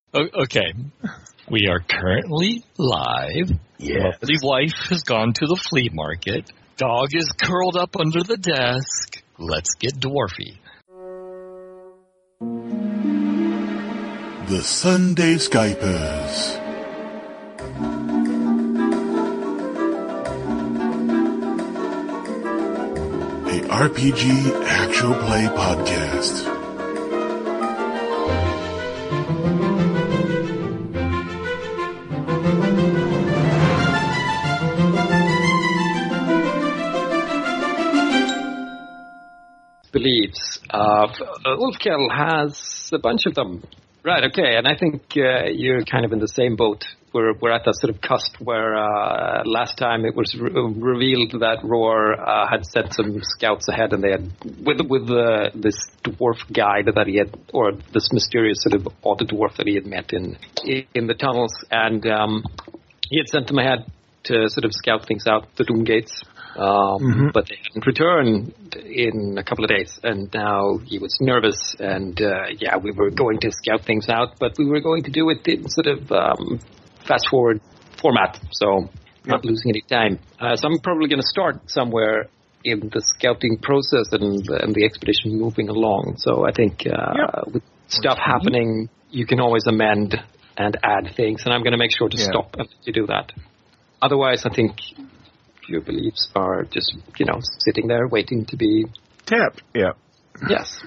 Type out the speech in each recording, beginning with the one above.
Okay. We are currently live. Yes. The wife has gone to the flea market. Dog is curled up under the desk. Let's get dwarfy. The Sunday Skypers. A RPG actual play podcast. Beliefs. Ulfkel has a bunch of them. Right, okay, and I think you're kind of in the same boat. We're at that sort of cusp where last time it was revealed that Roar had sent some scouts ahead, and they had with this dwarf guide that he had, or this mysterious sort of odd dwarf that he had met in the tunnels, and he had sent them ahead to sort of scout things out, the Doom Gates. But they hadn't returned in a couple of days, and now he was nervous, and we were going to scout things out, but we were going to do it in sort of fast-forward format, so not losing any time. So I'm probably going to start somewhere in the scouting process and the expedition moving along. So I think with stuff happening, you can always amend and add things, and I'm going to make sure to stop and let you do that. Otherwise, I think your beliefs are just, sitting there waiting to be tapped. Yeah. Yes.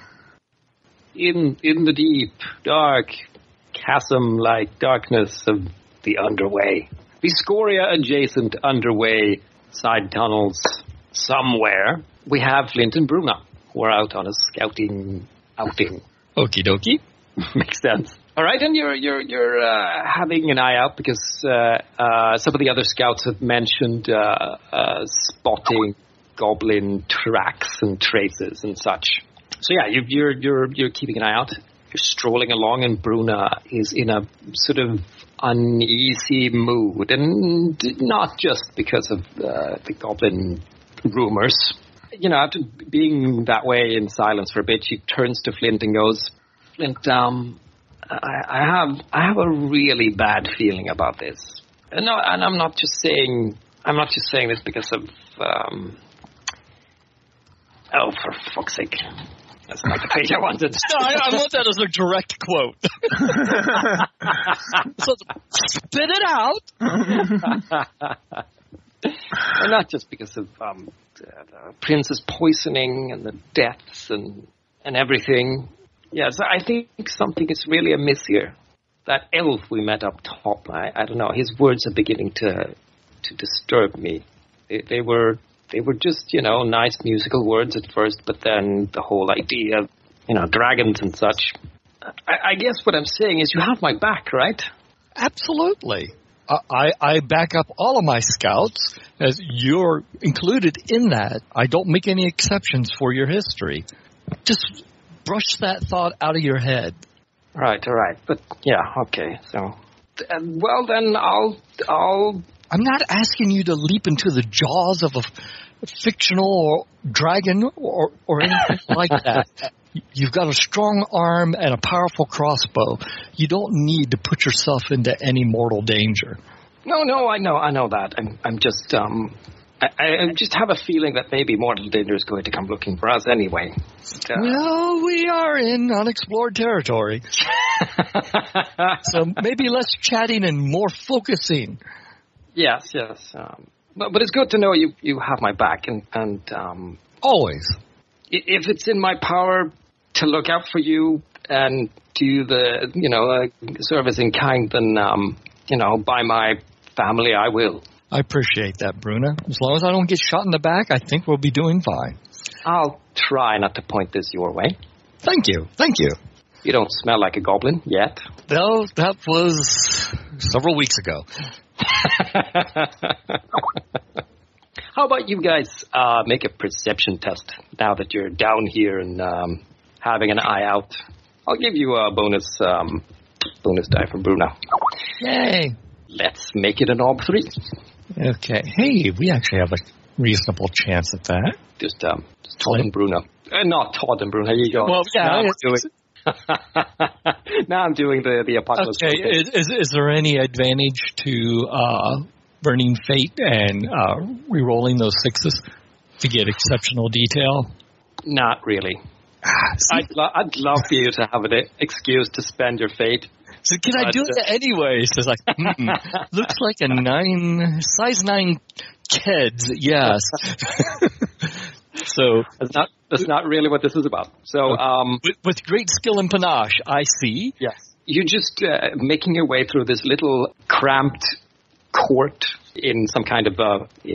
In the deep, dark, chasm-like darkness of the underway, the Scoria-adjacent underway side tunnels somewhere, we have Flint and Bruna, who are out on a scouting outing. Okie dokie. Makes sense. All right, and you're having an eye out because some of the other scouts have mentioned spotting goblin tracks and traces and such. So yeah, you're keeping an eye out. You're strolling along, and Bruna is in a sort of uneasy mood, and not just because of the goblin rumors. After being that way in silence for a bit, she turns to Flint and goes, "Flint, I have a really bad feeling about this. And no, and I'm not just saying this because of for fuck's sake. That's not the page I wanted. No, I want that as a direct quote. So spit it out. And not just because of the prince's poisoning and the deaths and everything. Yeah, so I think something is really amiss here. That elf we met up top, I don't know, his words are beginning to disturb me. They were just, nice musical words at first, but then the whole idea of, dragons and such. I guess what I'm saying is you have my back, right? Absolutely. I back up all of my scouts, as you're included in that. I don't make any exceptions for your history. Just brush that thought out of your head. Right, all right. But, yeah, okay. So, well, then I'll... I'm not asking you to leap into the jaws of a fictional dragon or anything like that. You've got a strong arm and a powerful crossbow. You don't need to put yourself into any mortal danger. No, I know that. I'm just... I just have a feeling that maybe mortal danger is going to come looking for us anyway. Well, we are in unexplored territory. So maybe less chatting and more focusing. Yes. But it's good to know you have my back. And always. If it's in my power to look out for you and do the, service in kind, then, by my family, I will. I appreciate that, Bruna. As long as I don't get shot in the back, I think we'll be doing fine. I'll try not to point this your way. Thank you. You don't smell like a goblin yet. Well, that was several weeks ago. How about you guys make a perception test now that you're down here and having an eye out? I'll give you a bonus die from Bruna. Yay. Let's make it an orb 3. Okay. Hey, we actually have a reasonable chance at that. Just Todd and Bruna. Not Todd and Bruna. Here you go. Well, yeah. Now I'm doing the apocalypse. Okay, is there any advantage to burning fate and re-rolling those 6s to get exceptional detail? Not really. I'd love for you to have an excuse to spend your fate. So can I do it anyway? So it's like, looks like a size 9 kids, yes. So that's not really what this is about. So with great skill and panache, I see. Yes. You're just making your way through this little cramped court in some kind of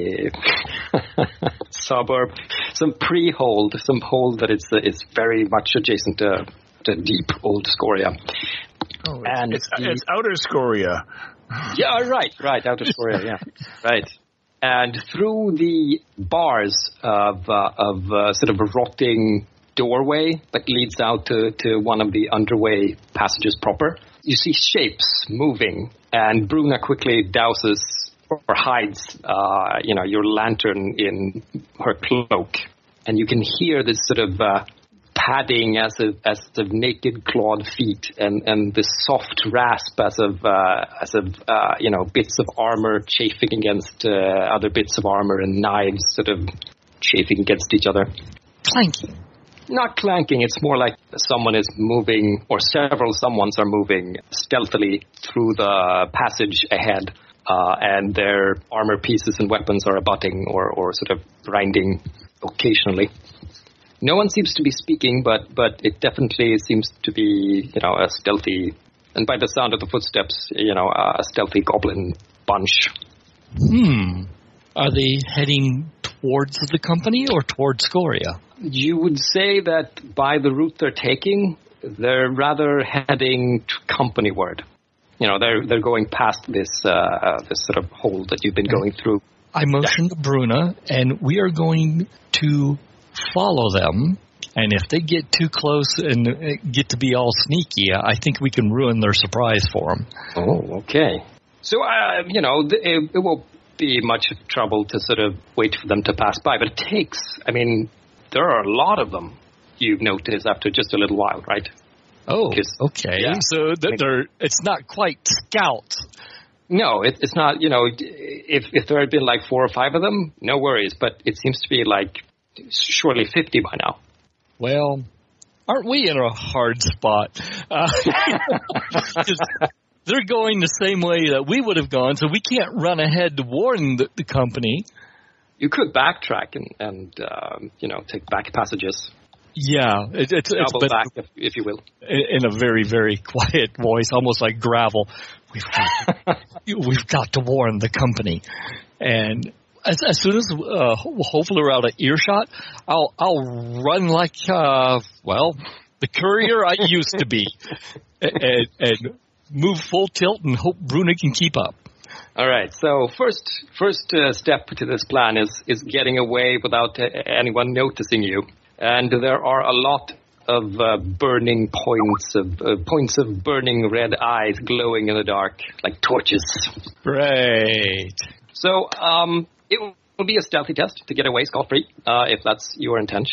suburb, some hold that it's very much adjacent to deep old Scoria. Oh, and it's outer Scoria. Yeah, right, outer Scoria, yeah, right. And through the bars of sort of a rotting doorway that leads out to one of the underway passages proper, you see shapes moving, and Bruna quickly douses or hides, your lantern in her cloak, and you can hear this sort of padding as of naked clawed feet, and this soft rasp as of bits of armor chafing against other bits of armor, and knives sort of chafing against each other. Clanking. Not clanking, it's more like someone is moving, or several someones are moving stealthily through the passage ahead, and their armor pieces and weapons are abutting or sort of grinding occasionally. No one seems to be speaking, but it definitely seems to be, a stealthy, and by the sound of the footsteps, a stealthy goblin bunch. Are they heading towards the company or towards Scoria? You would say that by the route they're taking, they're rather heading company-ward. They're going past this sort of hole that you've been going through. I motioned to Bruna, and we are going to follow them, and if they get too close and get to be all sneaky, I think we can ruin their surprise for them. Oh, okay. So, it won't be much trouble to sort of wait for them to pass by, but there are a lot of them, you've noticed, after just a little while, right? Oh, okay. Yeah. So it's not quite scouts. No, it's not, if there had been like 4 or 5 of them, no worries, but it seems to be like surely 50 by now. Well, aren't we in a hard spot? They're going the same way that we would have gone, so we can't run ahead to warn the company. You could backtrack and take back passages. Yeah, it's double back, if you will. In a very, very quiet voice, almost like gravel. We've got to warn the company. And as soon as hopefully we're out of earshot, I'll run like the courier I used to be, and move full tilt and hope Bruna can keep up. All right. So first step to this plan is getting away without anyone noticing you. And there are a lot of burning points of burning red eyes glowing in the dark like torches. Great. So it will be a stealthy test to get away scot-free, if that's your intent.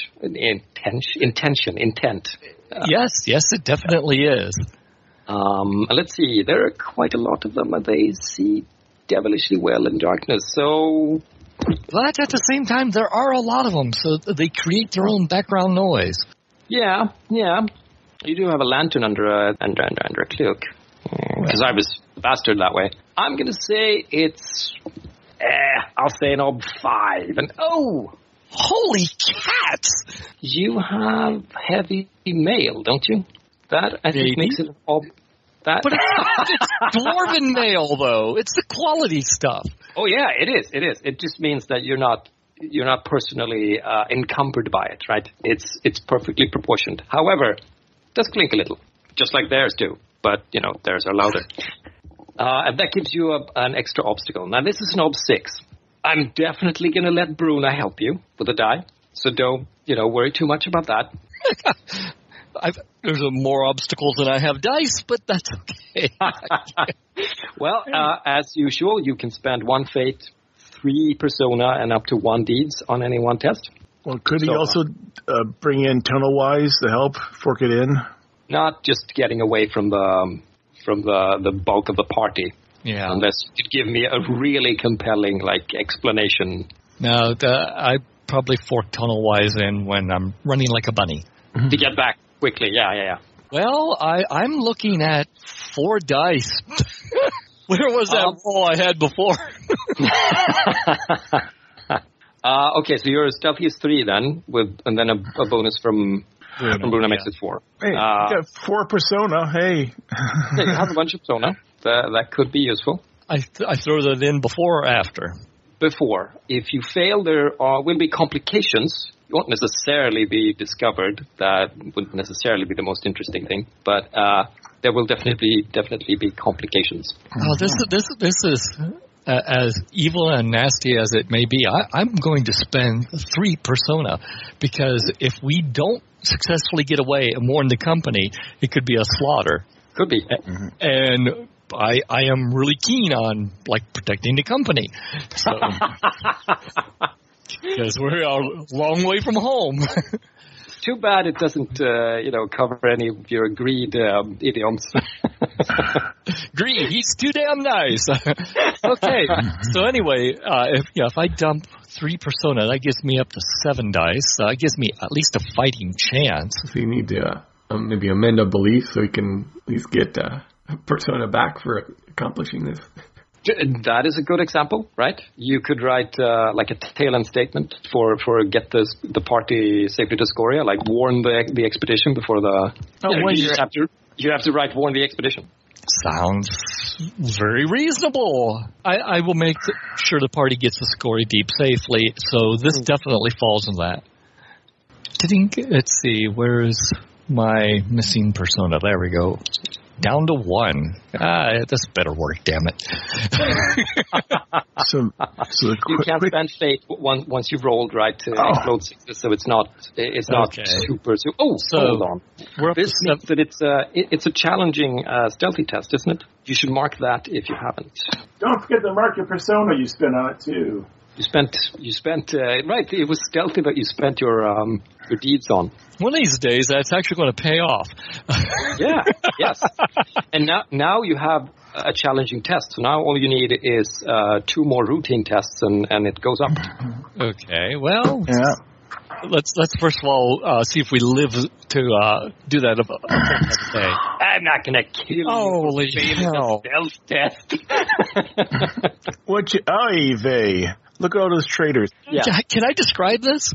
Yes, it definitely is. Let's see. There are quite a lot of them, and they see devilishly well in darkness. So. But at the same time, there are a lot of them, so they create their own background noise. Yeah. You do have a lantern under a cloak. Because I was a bastard that way. I'm going to say it's... I'll say an ob 5. And holy cats! You have heavy mail, don't you? That, I think, makes it an ob... That. But it's dwarven mail, though. It's the quality stuff. Oh yeah, it is. It just means that you're not personally encumbered by it, right? It's perfectly proportioned. However, it does clink a little, just like theirs do. But theirs are louder, and that gives you an extra obstacle. Now this is an ob 6. I'm definitely going to let Bruna help you with a die, so don't worry too much about that. There's more obstacles than I have dice, but that's okay. Well, as usual, you can spend 1 fate, 3 persona, and up to 1 deeds on any one test. Well, could he also bring in Tunnel Wise to help fork it in? not just getting away from the bulk of the party. Yeah. Unless you could give me a really compelling explanation. No, I probably fork tunnel-wise in when I'm running like a bunny. To get back quickly, yeah. Well, I'm looking at 4 dice. Where was that roll I had before? Okay, so your stealthy is 3 then, and then a bonus from Bruno makes it 4. Hey, you got 4 persona. Hey, yeah, you have a bunch of persona. That could be useful. I throw that in before or after? Before. If you fail, there will be complications. You won't necessarily be discovered. That wouldn't necessarily be the most interesting thing, but there will definitely be complications. Oh, this is as evil and nasty as it may be. I'm going to spend 3 persona, because if we don't successfully get away and warn the company, it could be a slaughter. Could be. And I am really keen on protecting the company. So, because we're a long way from home. Too bad it doesn't, cover any of your greed idioms. Greed, he's too damn nice. Okay, so anyway, if I dump 3 persona, that gives me up to 7 dice. That gives me at least a fighting chance. So you need to maybe amend a belief so you can at least get persona back for accomplishing this. That is a good example, right? You could write a tail-end statement for get the party safely to Scoria, warn the expedition before the. You have to write warn the expedition. Sounds very reasonable. I will make sure the party gets to Scoria Deep safely, so this definitely falls in that. Let's see, where is my missing persona? There we go. Down to 1. This better work, damn it. So you can't spend fate once you've rolled, right, to explode 6, so it's not super. Oh, so hold on. This means that it's a challenging stealthy test, isn't it? You should mark that if you haven't. Don't forget to mark your persona you spent on it too. You spent right. It was stealthy that you spent your deeds on. One of these days, that's actually going to pay off. Yeah, yes. And now you have a challenging test. So now all you need is 2 more routine tests, and it goes up. Okay. Well, let's first of all see if we live to do that every day. I'm not going to kill you. Holy hell! Stealth test. Vey. Look at all those traitors. Yeah. Can I describe this?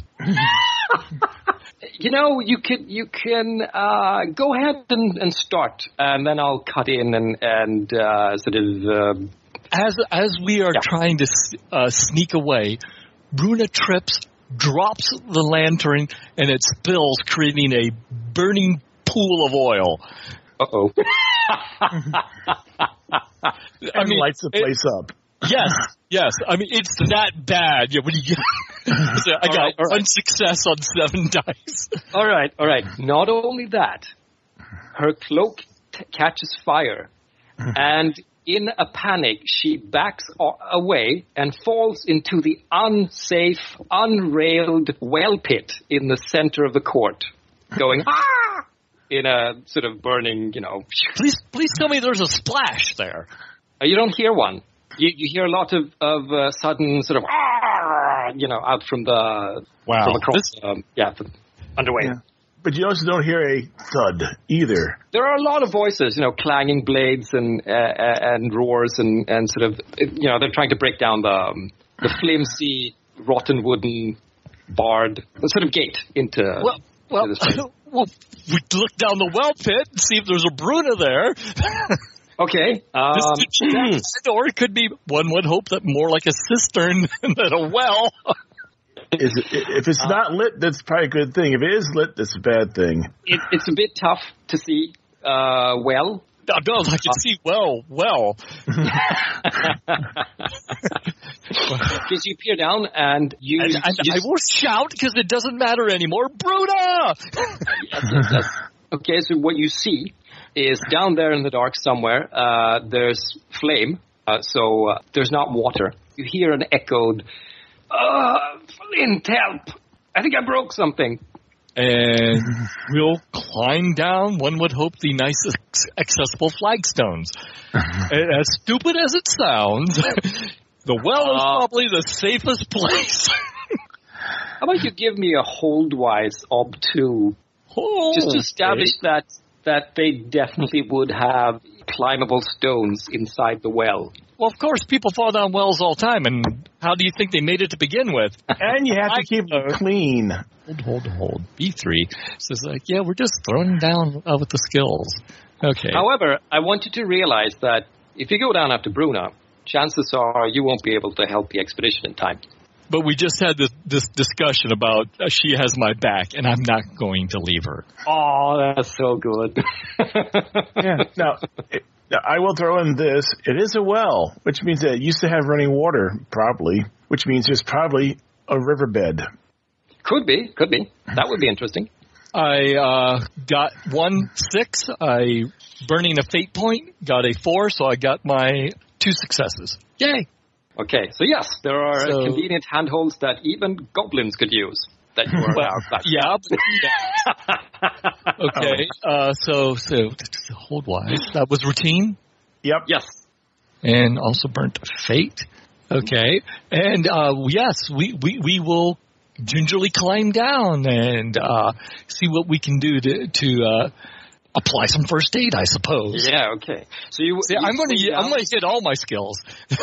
You can go ahead and start, and then I'll cut in and sort of. As we are trying to sneak away, Bruna trips, drops the lantern, and it spills, creating a burning pool of oil. Uh-oh. Lights the place up. Yes. I mean, it's that bad. Yeah, I got 1 success on 7 dice. All right. Not only that, her cloak catches fire, and in a panic, she backs away and falls into the unsafe, unrailed well pit in the center of the court, going ah! In a sort of burning, Please tell me there's a splash there. You don't hear one. You hear a lot of sudden sort of, out from the from across, from underway. Yeah. But you also don't hear a thud either. There are a lot of voices, clanging blades and roars and sort of, they're trying to break down the flimsy, rotten wooden barred sort of gate into. Well, we look down the well pit and see if there's a Bruna there. Okay. Or it could be, one would hope, that more like a cistern than a well. If it's not lit, that's probably a good thing. If it is lit, that's a bad thing. It's a bit tough to see well. No, I can see well. Because you peer down and you... I will shout because it doesn't matter anymore. Bruna! Yes. Okay, so what you see is down there in the dark somewhere, there's flame, so there's not water. You hear an echoed, Flint, help! I think I broke something. and we'll climb down, one would hope, the nice accessible flagstones. As stupid as it sounds, the well is probably the safest place. How about you give me a hold-wise ob2, just to establish that they definitely would have climbable stones inside the well. Well, of course, people fall down wells all the time, and how do you think they made it to begin with? And you have to keep it clean. Hold. B3 says, yeah, we're just throwing down with the skills. Okay. However, I want you to realize that if you go down after Bruna, chances are you won't be able to help the expedition in time. But we just had this discussion about she has my back, and I'm not going to leave her. Oh, that's so good. Yeah. Now, I will throw in this. It is a well, which means that it used to have running water, probably, which means there's probably a riverbed. Could be. That would be interesting. I got 6. I burning a fate point, got a 4, so I got my 2 successes. Yay! Okay, so yes, there are convenient handholds that even goblins could use. That you are Okay, so hold-wise, that was routine? Yep. Yes. And also burnt fate. Okay, and yes, we will gingerly climb down and see what we can do to apply some first aid, I suppose. Yeah. Okay. So I'm going to hit all my skills.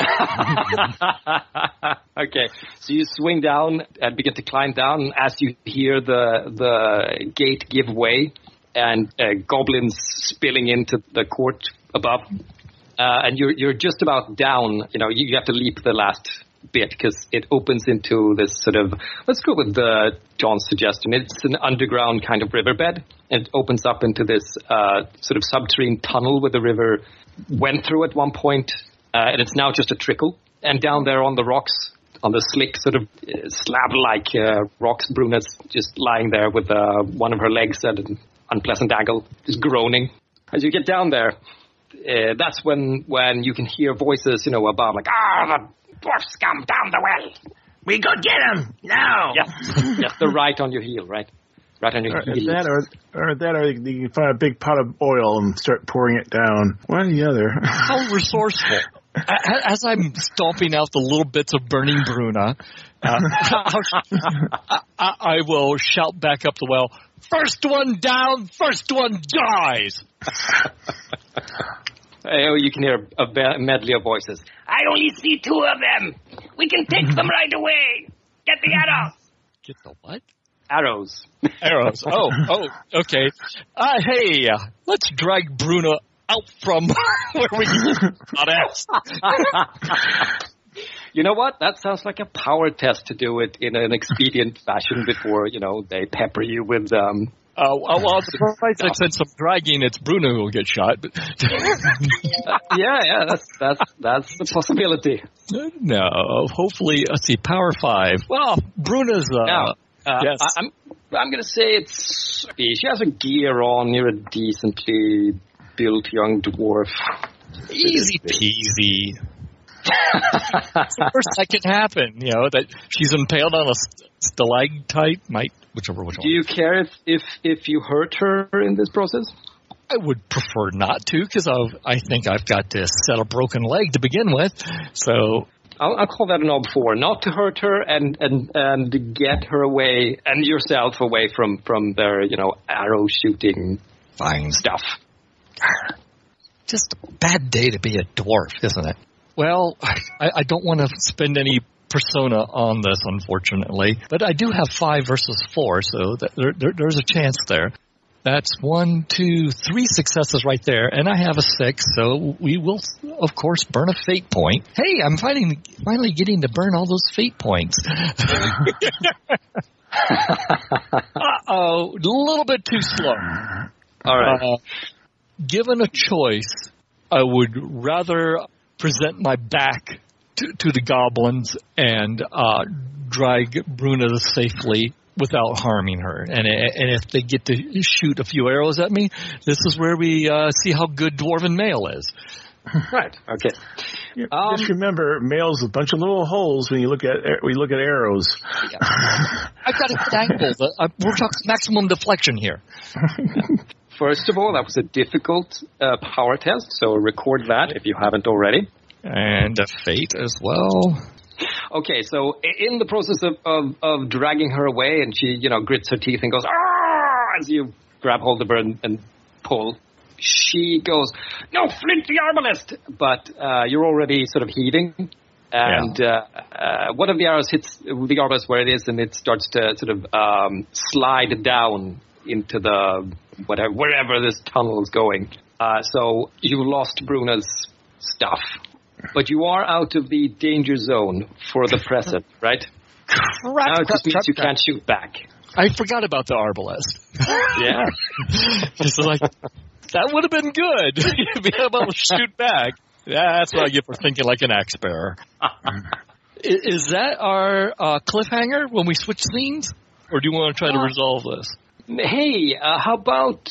Okay. So you swing down and begin to climb down as you hear the gate give way and goblins spilling into the court above, and you're just about down. You know, you have to leap the last bit because it opens into this sort of, let's go with John's suggestion. It's an underground kind of riverbed, and it opens up into this sort of subterranean tunnel where the river went through at one point, and it's now just a trickle. And down there on the rocks, on the slick sort of slab-like rocks, Bruna's just lying there with one of her legs at an unpleasant angle, just groaning. As you get down there, that's when you can hear voices, above, like, the dwarf scum down the well. We go get him now. Yes, they're right on your heel, right? Right on your heel. Or you can find a big pot of oil and start pouring it down. One or the other. How resourceful. As I'm stomping out the little bits of burning Bruna, I will shout back up the well, first one down, first one dies. You can hear a medley of voices. I only see 2 of them. We can take them right away. Get the arrows. Get the what? Arrows. Arrows. Oh, okay. Hey, let's drag Bruna out from where we got asked. You know what? That sounds like a power test to do it in an expedient fashion before, they pepper you with well, since I'm dragging, it's Bruna who will get shot. But yeah, that's the possibility. No, hopefully, let's see, power 5. Well, Bruna's. Yes. I'm going to say she has a gear on. You're a decently built young dwarf. Easy peasy. It's the worst that can happen, that she's impaled on a stalactite, whichever one. Do you care if you hurt her in this process? I would prefer not to, because I think I've got to set a broken leg to begin with. So I'll call that an ob4, not to hurt her and get her away and yourself away from their arrow shooting fine stuff. Just a bad day to be a dwarf, isn't it? Well, I don't want to spend any persona on this, unfortunately, but I do have 5 versus 4, so there's a chance there. That's 1, 2, 3 successes right there, and I have a 6, so we will, of course, burn a fate point. Hey, I'm finally getting to burn all those fate points. Uh-oh, a little bit too slow. All right. Given a choice, I would rather present my back to the goblins and drag Bruna safely without harming her. And if they get to shoot a few arrows at me, this is where we see how good Dwarven Mail is. Right. Okay. Just remember, males with a bunch of little holes when you look at arrows. Yeah. I've got a good angle. We're talking maximum deflection here. First of all, that was a difficult power test, so record that if you haven't already. And a fate as well. Okay, so in the process of dragging her away, and she, grits her teeth and goes, "Ah!" as you grab hold of her and pull, she goes, "No, Flint the arbalest!" But you're already sort of heaving, and one of the arrows hits the arbalest where it is, and it starts to sort of slide down into the wherever this tunnel is going. So you lost Bruna's stuff. But you are out of the danger zone for the present, right? Now it just means you can't shoot back. I forgot about the arbalest. Yeah. Just like, that would have been good. You'd be able to shoot back. Yeah, that's what I get for thinking like an axe bearer. Is that our cliffhanger when we switch scenes? Or do you want to try to resolve this? Hey, how about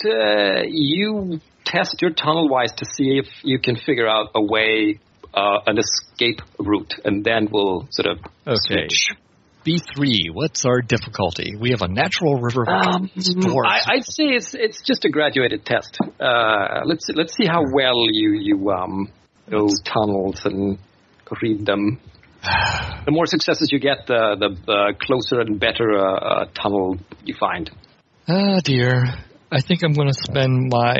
you test your tunnel wise to see if you can figure out a way, an escape route, and then we'll sort of switch. B3, what's our difficulty? We have a natural river. I'd say it's just a graduated test. Let's see how well you know tunnels and read them. The more successes you get, the closer and better tunnel you find. Oh dear, I think I'm going to spend my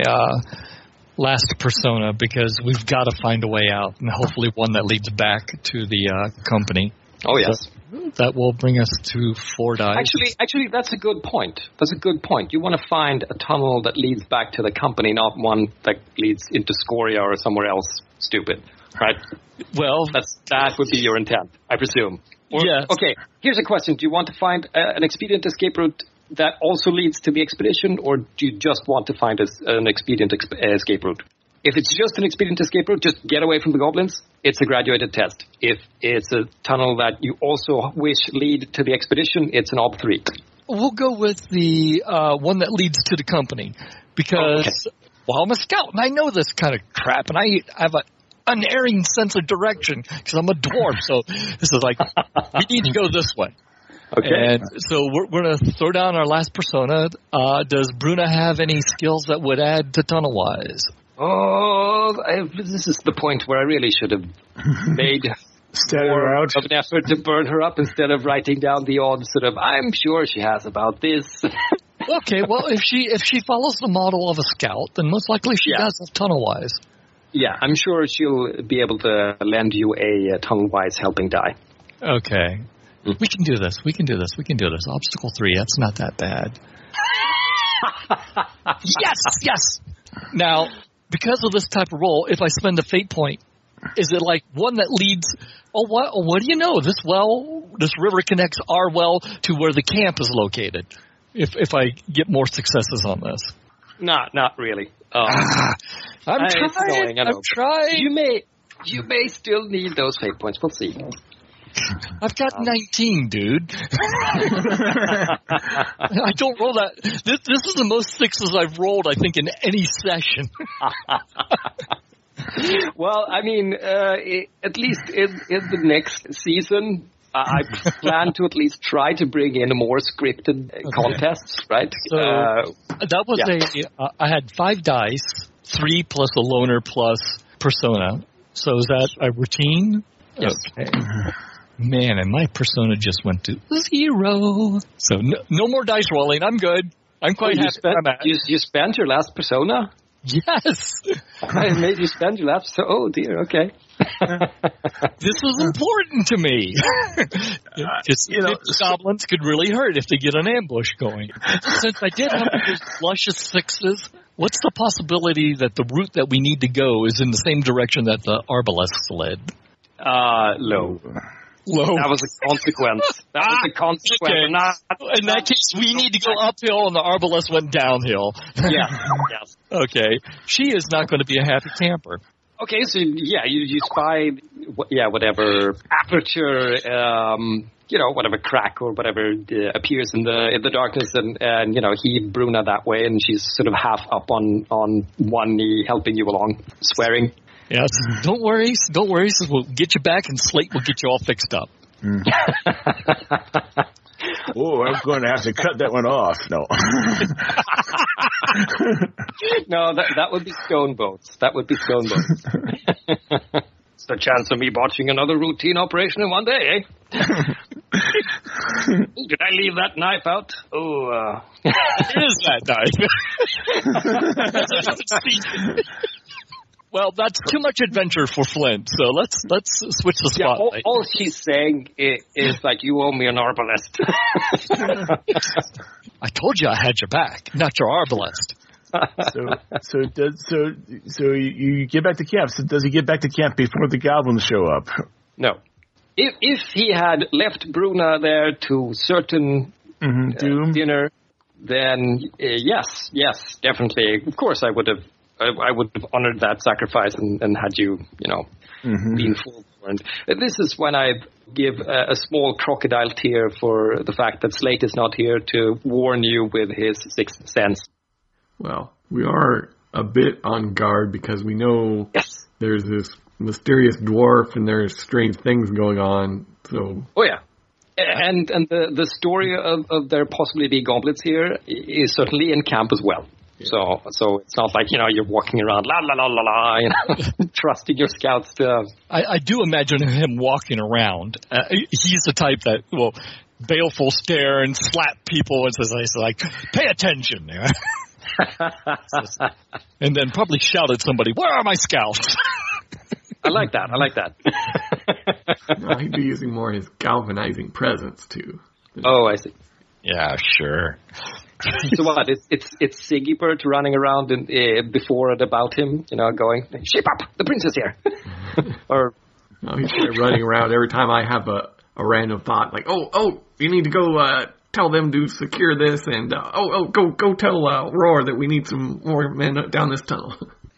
last persona because we've got to find a way out, and hopefully one that leads back to the company. Oh yes. So that will bring us to 4 dice. Actually, that's a good point. You want to find a tunnel that leads back to the company, not one that leads into Scoria or somewhere else stupid, right? Well, that would be your intent, I presume. Yes. Okay, here's a question. Do you want to find an expedient escape route that also leads to the expedition, or do you just want to find an expedient escape route? If it's just an expedient escape route, just get away from the goblins, it's a graduated test. If it's a tunnel that you also wish lead to the expedition, it's an Ob 3. We'll go with the one that leads to the company, because, well, I'm a scout, and I know this kind of crap, and I have an unerring sense of direction, because I'm a dwarf, so this is like, we need to go this way. Okay. And so we're going to throw down our last persona. Does Bruna have any skills that would add to Tunnelwise? Oh, this is the point where I really should have made more of an effort to burn her up instead of writing down the odd sort of, I'm sure she has about this. Okay, well, if she follows the model of a scout, then most likely she does have Tunnelwise. Yeah, I'm sure she'll be able to lend you a Tunnelwise helping die. Okay. We can do this. Obstacle 3, that's not that bad. Yes! Now, because of this type of roll, if I spend a fate point, is it like one that leads, what do you know? This river connects our well to where the camp is located, if I get more successes on this. Not really. I'm trying. You may still need those fate points. We'll see. I've got 19, dude. I don't roll that. This is the most 6s I've rolled, I think, in any session. Well, I mean, at least in the next season, I plan to at least try to bring in more scripted contests, right? So that was I had 5 dice, 3 plus a loner plus persona. So is that a routine? Yes. Okay. Man, and my persona just went to 0. So no more dice rolling. I'm good. I'm quite happy. You spent your last persona? Yes. I made you spend your last. Oh dear. Okay. This was important to me. Goblins could really hurt if they get an ambush going. Since I did have those luscious 6s, what's the possibility that the route that we need to go is in the same direction that the arbalests led? Low. That was a consequence. Okay. In that case, we need to go uphill, and the arbalest went downhill. Yeah. Yes. Okay. She is not going to be a happy camper. Okay, so you spy, whatever aperture, whatever crack or whatever appears in the darkness, and heave Bruna that way, and she's sort of half up on one knee, helping you along, swearing. Yes. Don't worry. We'll get you back, and Slate will get you all fixed up. Oh, I'm going to have to cut that one off. No. No, that would be stone boats. That would be stone boats. It's the chance of me botching another routine operation in one day, eh? Did I leave that knife out? Oh, Where is that knife? Well, that's too much adventure for Flint, so let's switch the spotlight. All she's saying is like, you owe me an arbalest. I told you I had your back, not your arbalest. So you get back to camp. So does he get back to camp before the goblins show up? No. If he had left Bruna there to certain dinner, then yes, definitely. Of course, I would have honored that sacrifice and had you been forewarned. This is when I give a small crocodile tear for the fact that Slate is not here to warn you with his sixth sense. Well, we are a bit on guard because we know there's this mysterious dwarf and there's strange things going on. So. Oh yeah. And the story of there possibly be goblins here is certainly in camp as well. Yeah. So it's not like, you're walking around, la, la, la, la, la, trusting your scouts to... I do imagine him walking around. He's the type that will baleful stare and slap people and says, like, pay attention. And then probably shout at somebody, where are my scouts? I like that. No, he'd be using more his galvanizing presence, too. Oh, I see. Yeah, sure. So what? It's Siggybert running around before and about him, going, shape up, the prince is here. Or no, he's running around every time I have a random thought, like, oh, you need to go tell them to secure this, and go tell Roar that we need some more men down this tunnel.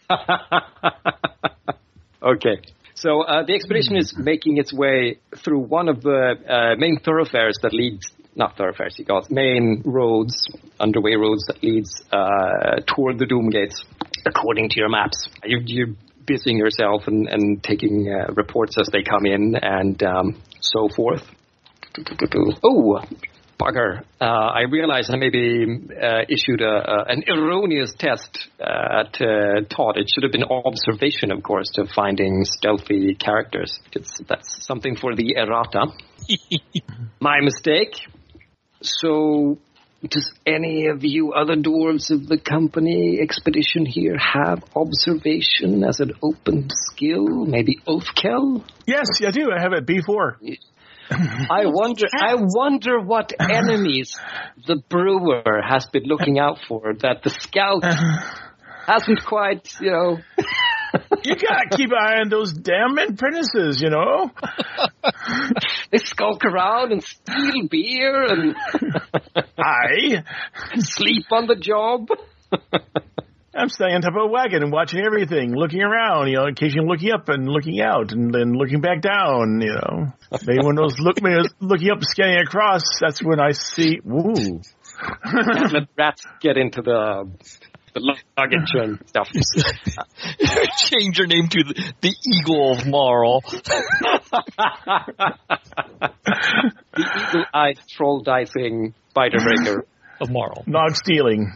Okay. So the expedition is making its way through one of the main thoroughfares that leads, not thoroughfares, you got main roads, underway roads that leads toward the Doom Gates, according to your maps. You're busying yourself and taking reports as they come in and so forth. Oh, bugger. I realize I maybe issued an erroneous test at Todd. It should have been observation, of course, to finding stealthy characters. That's something for the errata. My mistake. So, does any of you other dwarves of the company expedition here have observation as an open skill? Maybe Oathkel? Yes, I do. I have it B4. I wonder what enemies the brewer has been looking out for that the scout hasn't quite, You gotta keep an eye on those damn apprentices, They skulk around and steal beer and sleep on the job. I'm staying on top of a wagon and watching everything, looking around, occasionally looking up and looking out and then looking back down, Maybe when those looking up, scanning across, that's when I see, ooh. Let rats get into the luggage and stuff. Change your name to the Eagle of Marl. The eagle-eyed, troll-dicing spider breaker of Marl. Nog stealing.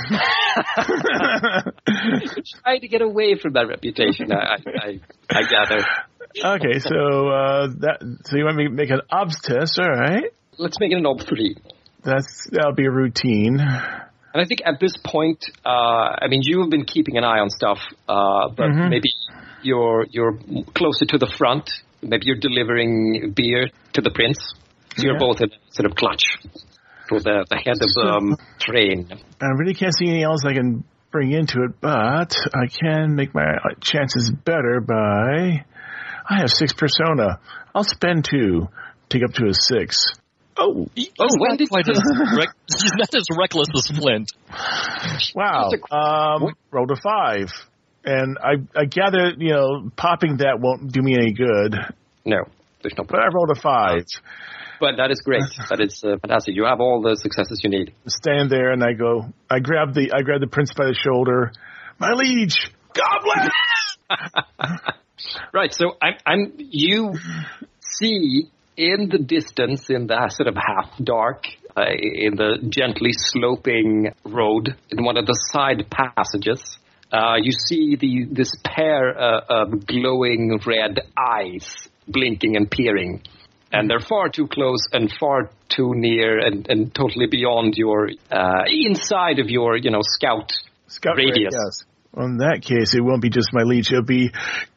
Trying to get away from that reputation, I gather. Okay, so you want me to make an obs test, all right? Let's make it an ob 3. That'll be a routine. And I think at this point, you have been keeping an eye on stuff, but maybe you're closer to the front. Maybe you're delivering beer to the prince. So you're both in sort of clutch to the head of the train. I really can't see anything else I can bring into it, but I can make my chances better by... I have 6 persona. I'll spend 2, take up to a 6. He's not as reckless as Flint. Wow. Rolled a 5. And I gather, popping that won't do me any good. No, there's no point. But I rolled a 5. But that is great. That is fantastic. You have all the successes you need. Stand there and I grab the prince by the shoulder. My liege, goblin! Right, so you see in the distance, in the sort of half dark, in the gently sloping road, in one of the side passages, you see this pair of glowing red eyes blinking and peering. And they're far too close and far too near and totally beyond your, inside of your, scout radius. Yes. Well, in that case, it won't be just my leech. It'll be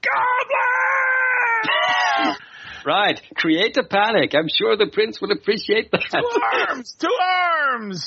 Goblin! Right. Create a panic. I'm sure the prince will appreciate that. To arms!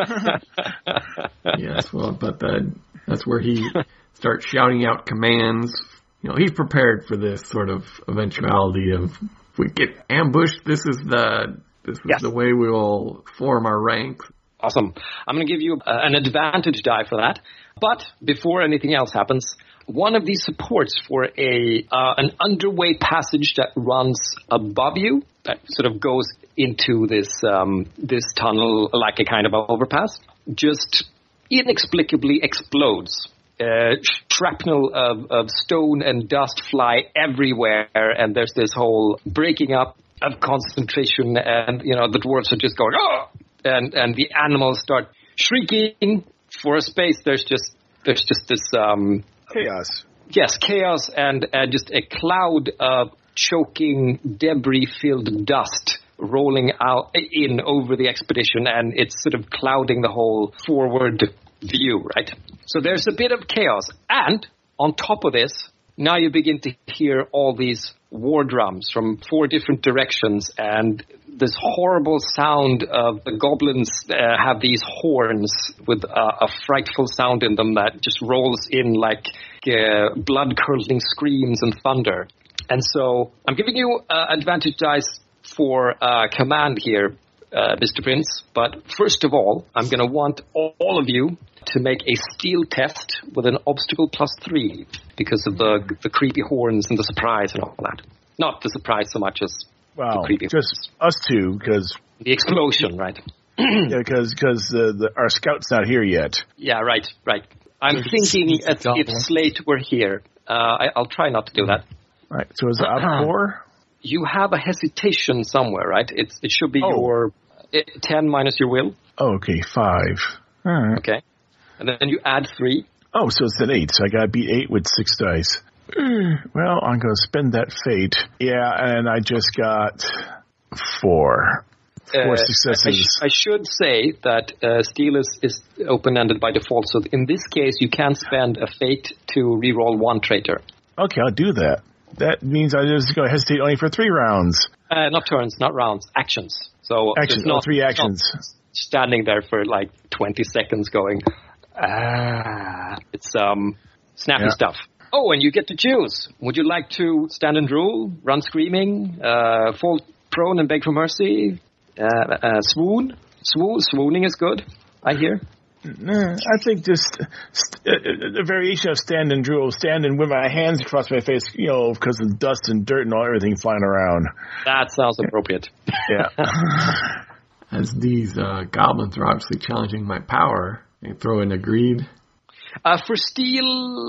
Yes, well, but that's where he starts shouting out commands. He's prepared for this sort of eventuality of, if we get ambushed, this is the way we will form our ranks. Awesome. I'm going to give you an advantage die for that. But before anything else happens, one of these supports for an underway passage that runs above you, that sort of goes into this tunnel like a kind of overpass, just inexplicably explodes. Shrapnel of stone and dust fly everywhere, and there's this whole breaking up of concentration, and the dwarves are just going, oh! And the animals start shrieking. For a space, there's just this chaos. Yes, chaos and just a cloud of choking, debris-filled dust rolling out in over the expedition, and it's sort of clouding the whole forward view, right? So there's a bit of chaos, and on top of this, now you begin to hear all these war drums from 4 different directions, and this horrible sound of the goblins have these horns with a frightful sound in them that just rolls in like blood-curdling screams and thunder. And so I'm giving you advantage dice for command here, Mr. Prince. But first of all, I'm going to want all of you to make a steal test with an obstacle +3 because of the creepy horns and the surprise and all that. Not the surprise so much as the creepy just horns. Us two, because the explosion, right? Yeah, because our scout's not here yet. Yeah, right. I'm thinking if Slate were here, I'll try not to do that. Right. So is it up 4? You have a hesitation somewhere, right? It should be your 10 minus your will. Oh, okay, 5. All right. Okay. And then you add 3. Oh, so it's an 8. So I got to beat 8 with 6 dice. Well, I'm going to spend that fate. Yeah, and I just got 4. 4 successes. I should say that Steel is open-ended by default. So in this case, you can spend a fate to reroll 1 traitor. Okay, I'll do that. That means I just going to hesitate only for 3 rounds. Not turns, not rounds. Actions. So actions. Not 3 actions. Not standing there for like 20 seconds going, it's snappy stuff. Oh, and you get to choose. Would you like to stand and drool, run screaming, fall prone and beg for mercy, swoon? Swooning is good, I hear. I think just a variation of stand and drool, standing with my hands across my face, because of dust and dirt and everything flying around. That sounds appropriate. Yeah. As these goblins are obviously challenging my power, they throw in a greed. For Steel,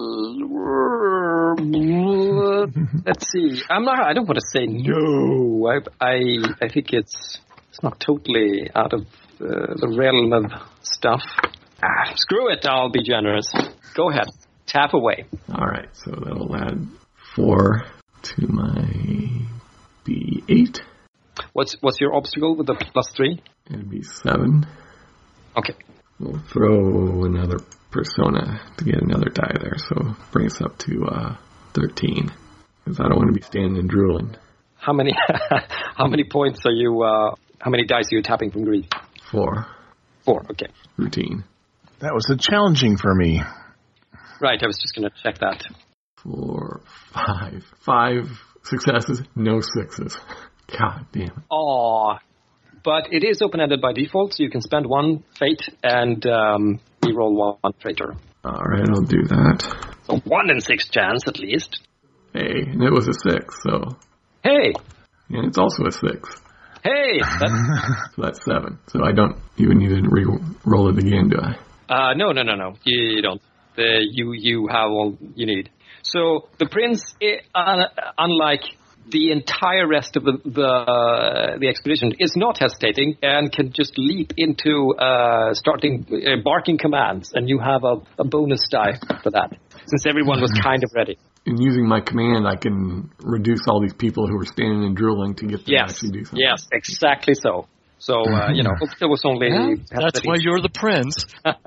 let's see. I don't want to say no. I think it's not totally out of the realm of stuff. Screw it, I'll be generous. Go ahead. Tap away. All right, so that'll add 4 to my B8. What's your obstacle with the +3? It'd be 7. Okay. We'll throw another persona to get another die there, so bring us up to 13. Because I don't want to be standing and drooling. How many points are you, how many dice are you tapping from greed? 4. 4, okay. Routine. That was challenging for me. Right, I was just going to check that. 4, 5. 5 successes, no 6s. God damn it. Aw. But it is open-ended by default, so you can spend 1 fate and reroll 1 traitor. All right, I'll do that. So 1 in 6 chance, at least. Hey, and it was a 6, so... Hey! And it's also a 6. Hey! So that's 7. So I don't even need to re-roll it again, do I? No. You don't. you have all you need. So the prince, unlike the entire rest of the expedition, is not hesitating and can just leap into starting barking commands, and you have a bonus die for that, since everyone was kind of ready. In using my command, I can reduce all these people who are standing and drooling to get them to actually do something. Yes, exactly so. So, it was only... Yeah, that's why you're the prince.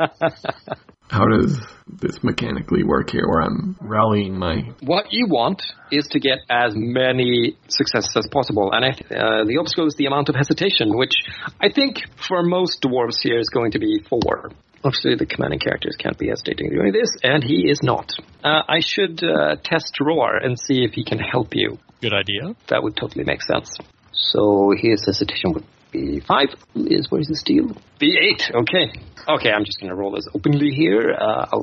How does this mechanically work here where I'm rallying my... What you want is to get as many successes as possible. And the obstacle is the amount of hesitation, which I think for most dwarves here is going to be 4. Obviously, the commanding characters can't be hesitating doing this, and he is not. I should test Roar and see if he can help you. Good idea. That would totally make sense. So his hesitation would be 5. Where's the steal? Be 8. Okay, I'm just going to roll this openly here.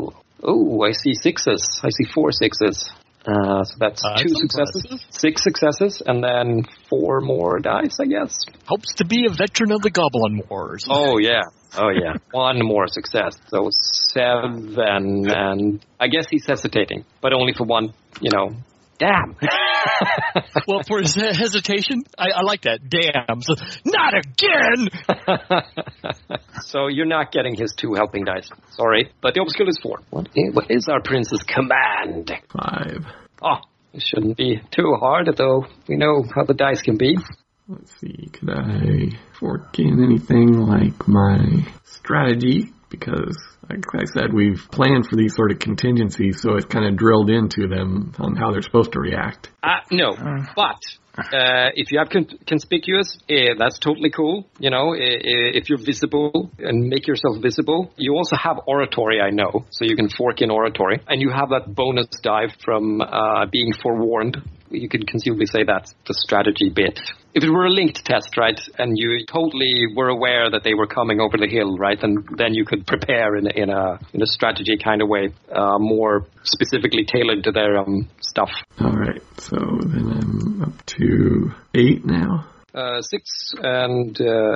I see 6s. I see 4 6s. So that's 2 successes, 6 successes, and then 4 more dice, I guess. Hopes to be a veteran of the Goblin Wars. Oh, yeah. 1 more success. So 7, and I guess he's hesitating, but only for 1, Damn. Well, for his hesitation, I like that. Damn. So, not again! So you're not getting his 2 helping dice. Sorry. But the obstacle is 4. What is our prince's command? 5. Oh, it shouldn't be too hard, though we know how the dice can be. Let's see, could I fork in anything like my strategy? Because, like I said, we've planned for these sort of contingencies, so it's kind of drilled into them on how they're supposed to react. No, but if you have conspicuous, that's totally cool. If you're visible and make yourself visible. You also have oratory, I know, so you can fork in oratory. And you have that bonus dive from being forewarned. You could conceivably say that's the strategy bit. If it were a linked test, right, and you totally were aware that they were coming over the hill, right, then you could prepare in a strategy kind of way, more specifically tailored to their stuff. All right, so then I'm up to 8 now. 6 and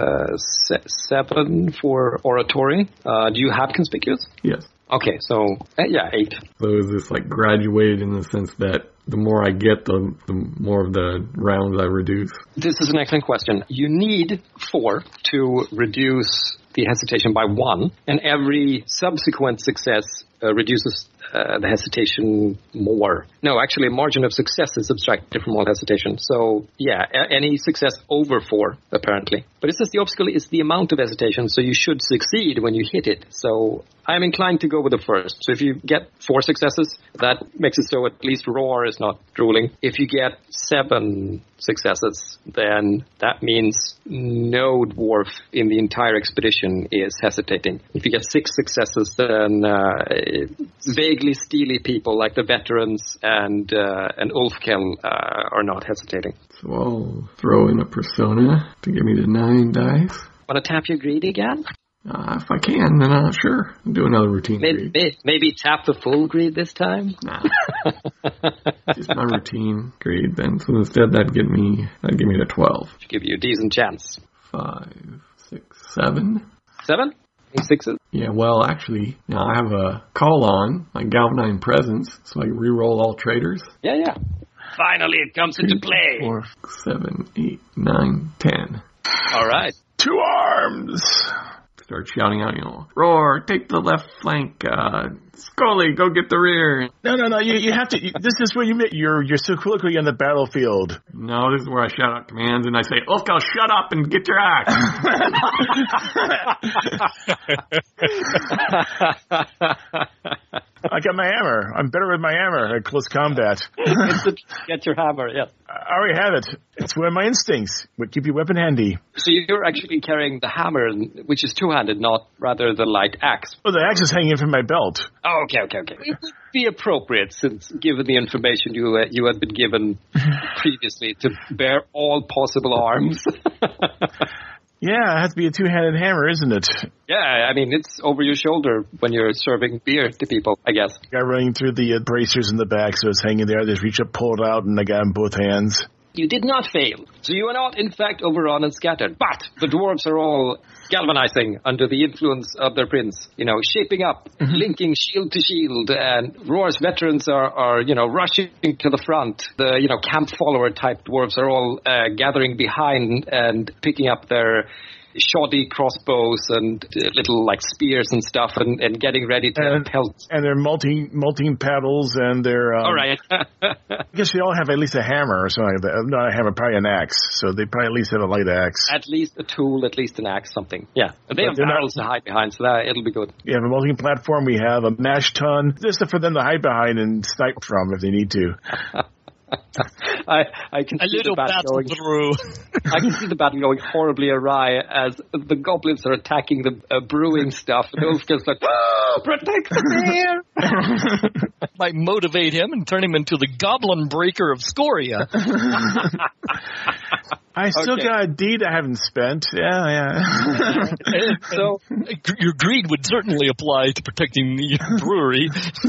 7 for oratory. Do you have conspicuous? Yes. Okay, so 8. So is this like graduated in the sense that the more I get, the more of the rounds I reduce? This is an excellent question. You need 4 to reduce the hesitation by 1, and every subsequent success reduces the hesitation more. No, actually, a margin of success is subtracted from all hesitation. So, any success over 4, apparently. But it says the obstacle is the amount of hesitation, so you should succeed when you hit it. So, I'm inclined to go with the first. So if you get 4 successes, that makes it so at least Roar is not drooling. If you get 7 successes, then that means no dwarf in the entire expedition is hesitating. If you get 6 successes, then vaguely steely people like the veterans and Ulfkel are not hesitating. So I'll throw in a persona to give me the 9 dice. Want to tap your greed again? If I can, then sure. I'll do another routine greed. Maybe tap the full greed this time? Nah. Just my routine greed then. So instead that'd give me the 12. Should give you a decent chance. 5, 6, 7. 7? 6s? Yeah, well, actually, I have a call on, like Galvanizing Presence, so I can re-roll all traders. Yeah. Finally, it comes into play. 4, 7, 8, 9, 10. All right. 2 arms! Start shouting out, Roar, take the left flank, Scully, go get the rear. No, you have to, this is where you're so quickly on the battlefield. No, this is where I shout out commands and I say, Ulfkel, shut up and get your axe. I got my hammer. I'm better with my hammer at close combat. Get your hammer, yes. I already have it. It's one of my instincts. Would keep your weapon handy. So you're actually carrying the hammer, which is two-handed, not rather the light axe. Well, the axe is hanging from my belt. Oh, okay. It would be appropriate, since given the information you had been given previously, to bear all possible arms. Yeah, it has to be a two-handed hammer, isn't it? Yeah, I mean, it's over your shoulder when you're serving beer to people, I guess. Guy running through the bracers in the back, so it's hanging there. I just reach up, pull it out, and I got it in both hands. You did not fail. So you are not, in fact, overrun and scattered. But the dwarves are all galvanizing under the influence of their prince, shaping up, linking shield to shield, and Roar's veterans are rushing to the front. The, camp follower type dwarves are all gathering behind and picking up their shoddy crossbows and little spears and stuff and getting ready to pelt. And they're molting paddles and they're... all right. I guess they all have at least a hammer or something like that. Not a hammer, probably an axe. So they probably at least have a light axe. At least a tool, at least an axe, something. Yeah. But they have barrels to hide behind, so it'll be good. We have a molting platform. We have a mash tun. This is for them to hide behind and snipe from if they need to. I can see the battle going through. I can see the battle going horribly awry as the goblins are attacking the brewing stuff. And Ulfkill's like, "Whoa, protect the bear!" Might motivate him and turn him into the goblin breaker of Scoria. I still got a deed I haven't spent. Yeah. So your greed would certainly apply to protecting the brewery.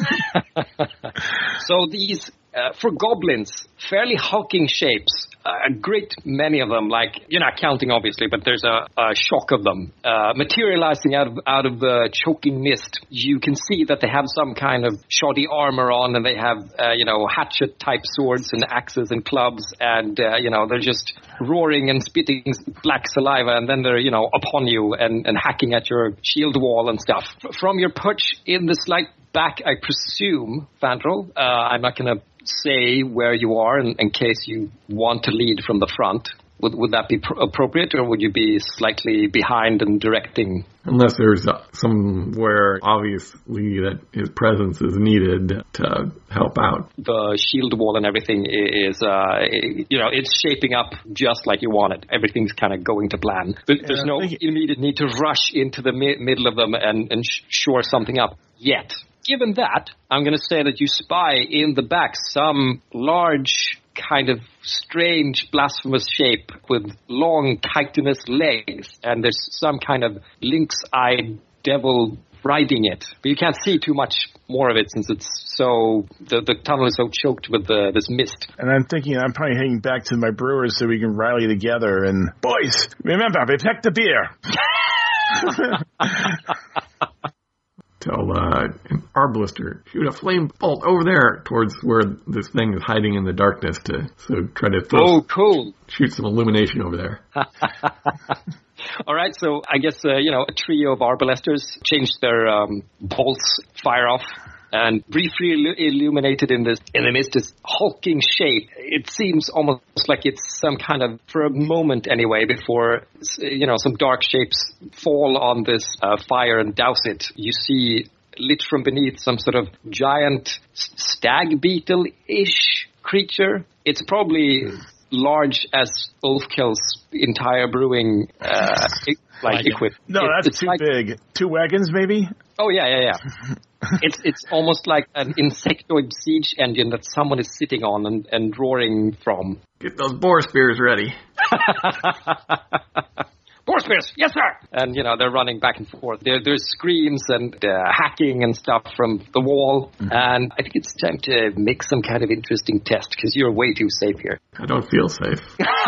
So these, for goblins, fairly hulking shapes, a great many of them, you're not counting obviously, but there's a shock of them, materializing out of the choking mist. You can see that they have some kind of shoddy armor on, and they have, hatchet type swords and axes and clubs, and, they're just roaring and spitting black saliva, and then they're, upon you and hacking at your shield wall and stuff. From your perch in the slight back, I presume, Fandral, I'm not going to say where you are in case you want to lead from the front. Would that be appropriate, or would you be slightly behind and directing? Unless there's somewhere, obviously, that his presence is needed to help out. The shield wall and everything is, it's shaping up just like you want it. Everything's kind of going to plan. There's no immediate need to rush into the middle of them and shore something up yet. Given that, I'm going to say that you spy in the back some large, kind of strange, blasphemous shape with long, chitinous legs, and there's some kind of lynx-eyed devil riding it. But you can't see too much more of it since it's so, the tunnel is so choked with this mist. And I'm thinking I'm probably heading back to my brewers so we can rally together and, boys, remember, protect the beer! Tell an Arbalister, shoot a flame bolt over there towards where this thing is hiding in the darkness so try to cool. Shoot some illumination over there. All right, so I guess, a trio of Arbalesters changed their bolts, fire off, and briefly illuminated in the midst this hulking shape. It seems almost like it's some kind of, for a moment anyway, before, some dark shapes fall on this fire and douse it. You see, lit from beneath, some sort of giant stag beetle-ish creature. It's probably large as Ulfkill's entire brewing equipment. No, that's too big. 2 wagons, maybe? Oh, yeah. It's almost like an insectoid siege engine that someone is sitting on and roaring from. Get those boar spears ready. Boar spears, yes sir! And, they're running back and forth. There's screams and hacking and stuff from the wall. Mm-hmm. And I think it's time to make some kind of interesting test, because you're way too safe here. I don't feel safe.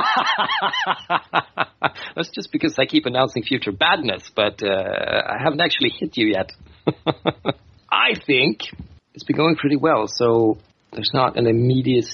That's just because I keep announcing future badness, but I haven't actually hit you yet. I think it's been going pretty well, so there's not an immediate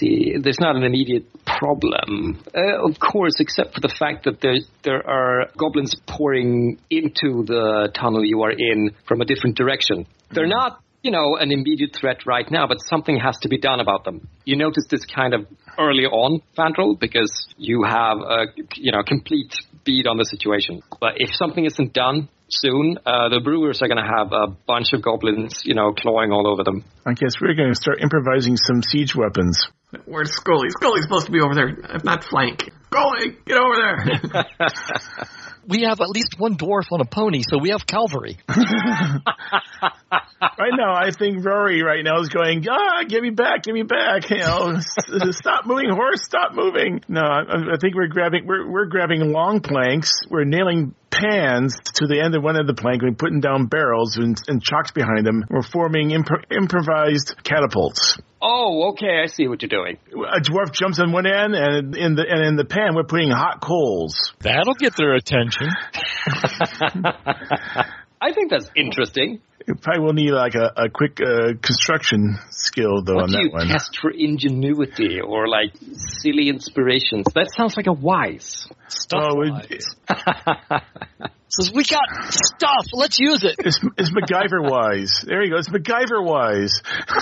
problem. Of course, except for the fact that there are goblins pouring into the tunnel you are in from a different direction. They're not, an immediate threat right now, but something has to be done about them. You notice this kind of early on, Fandral, because you have a, complete bead on the situation. But if something isn't done soon, the brewers are going to have a bunch of goblins, clawing all over them. I guess we're going to start improvising some siege weapons. Where's Scully? Scully's supposed to be over there, if not flank. Scully, get over there! We have at least one dwarf on a pony, so we have cavalry. Right now, I think Rory right now is going, give me back. Stop moving, horse, stop moving. No, I think we're grabbing long planks. We're nailing pans to the end of one end of the plank. We're putting down barrels and chocks behind them. We're forming improvised catapults. Oh, okay, I see what you're doing. A dwarf jumps on one end, and in the pan, we're putting hot coals. That'll get their attention. I think that's interesting. You probably will need like a quick construction skill, though, on that one. What do you test for ingenuity or like silly inspirations? That sounds like a wise. Says, we got stuff. Let's use it. It's MacGyver wise. There you go. It's MacGyver wise.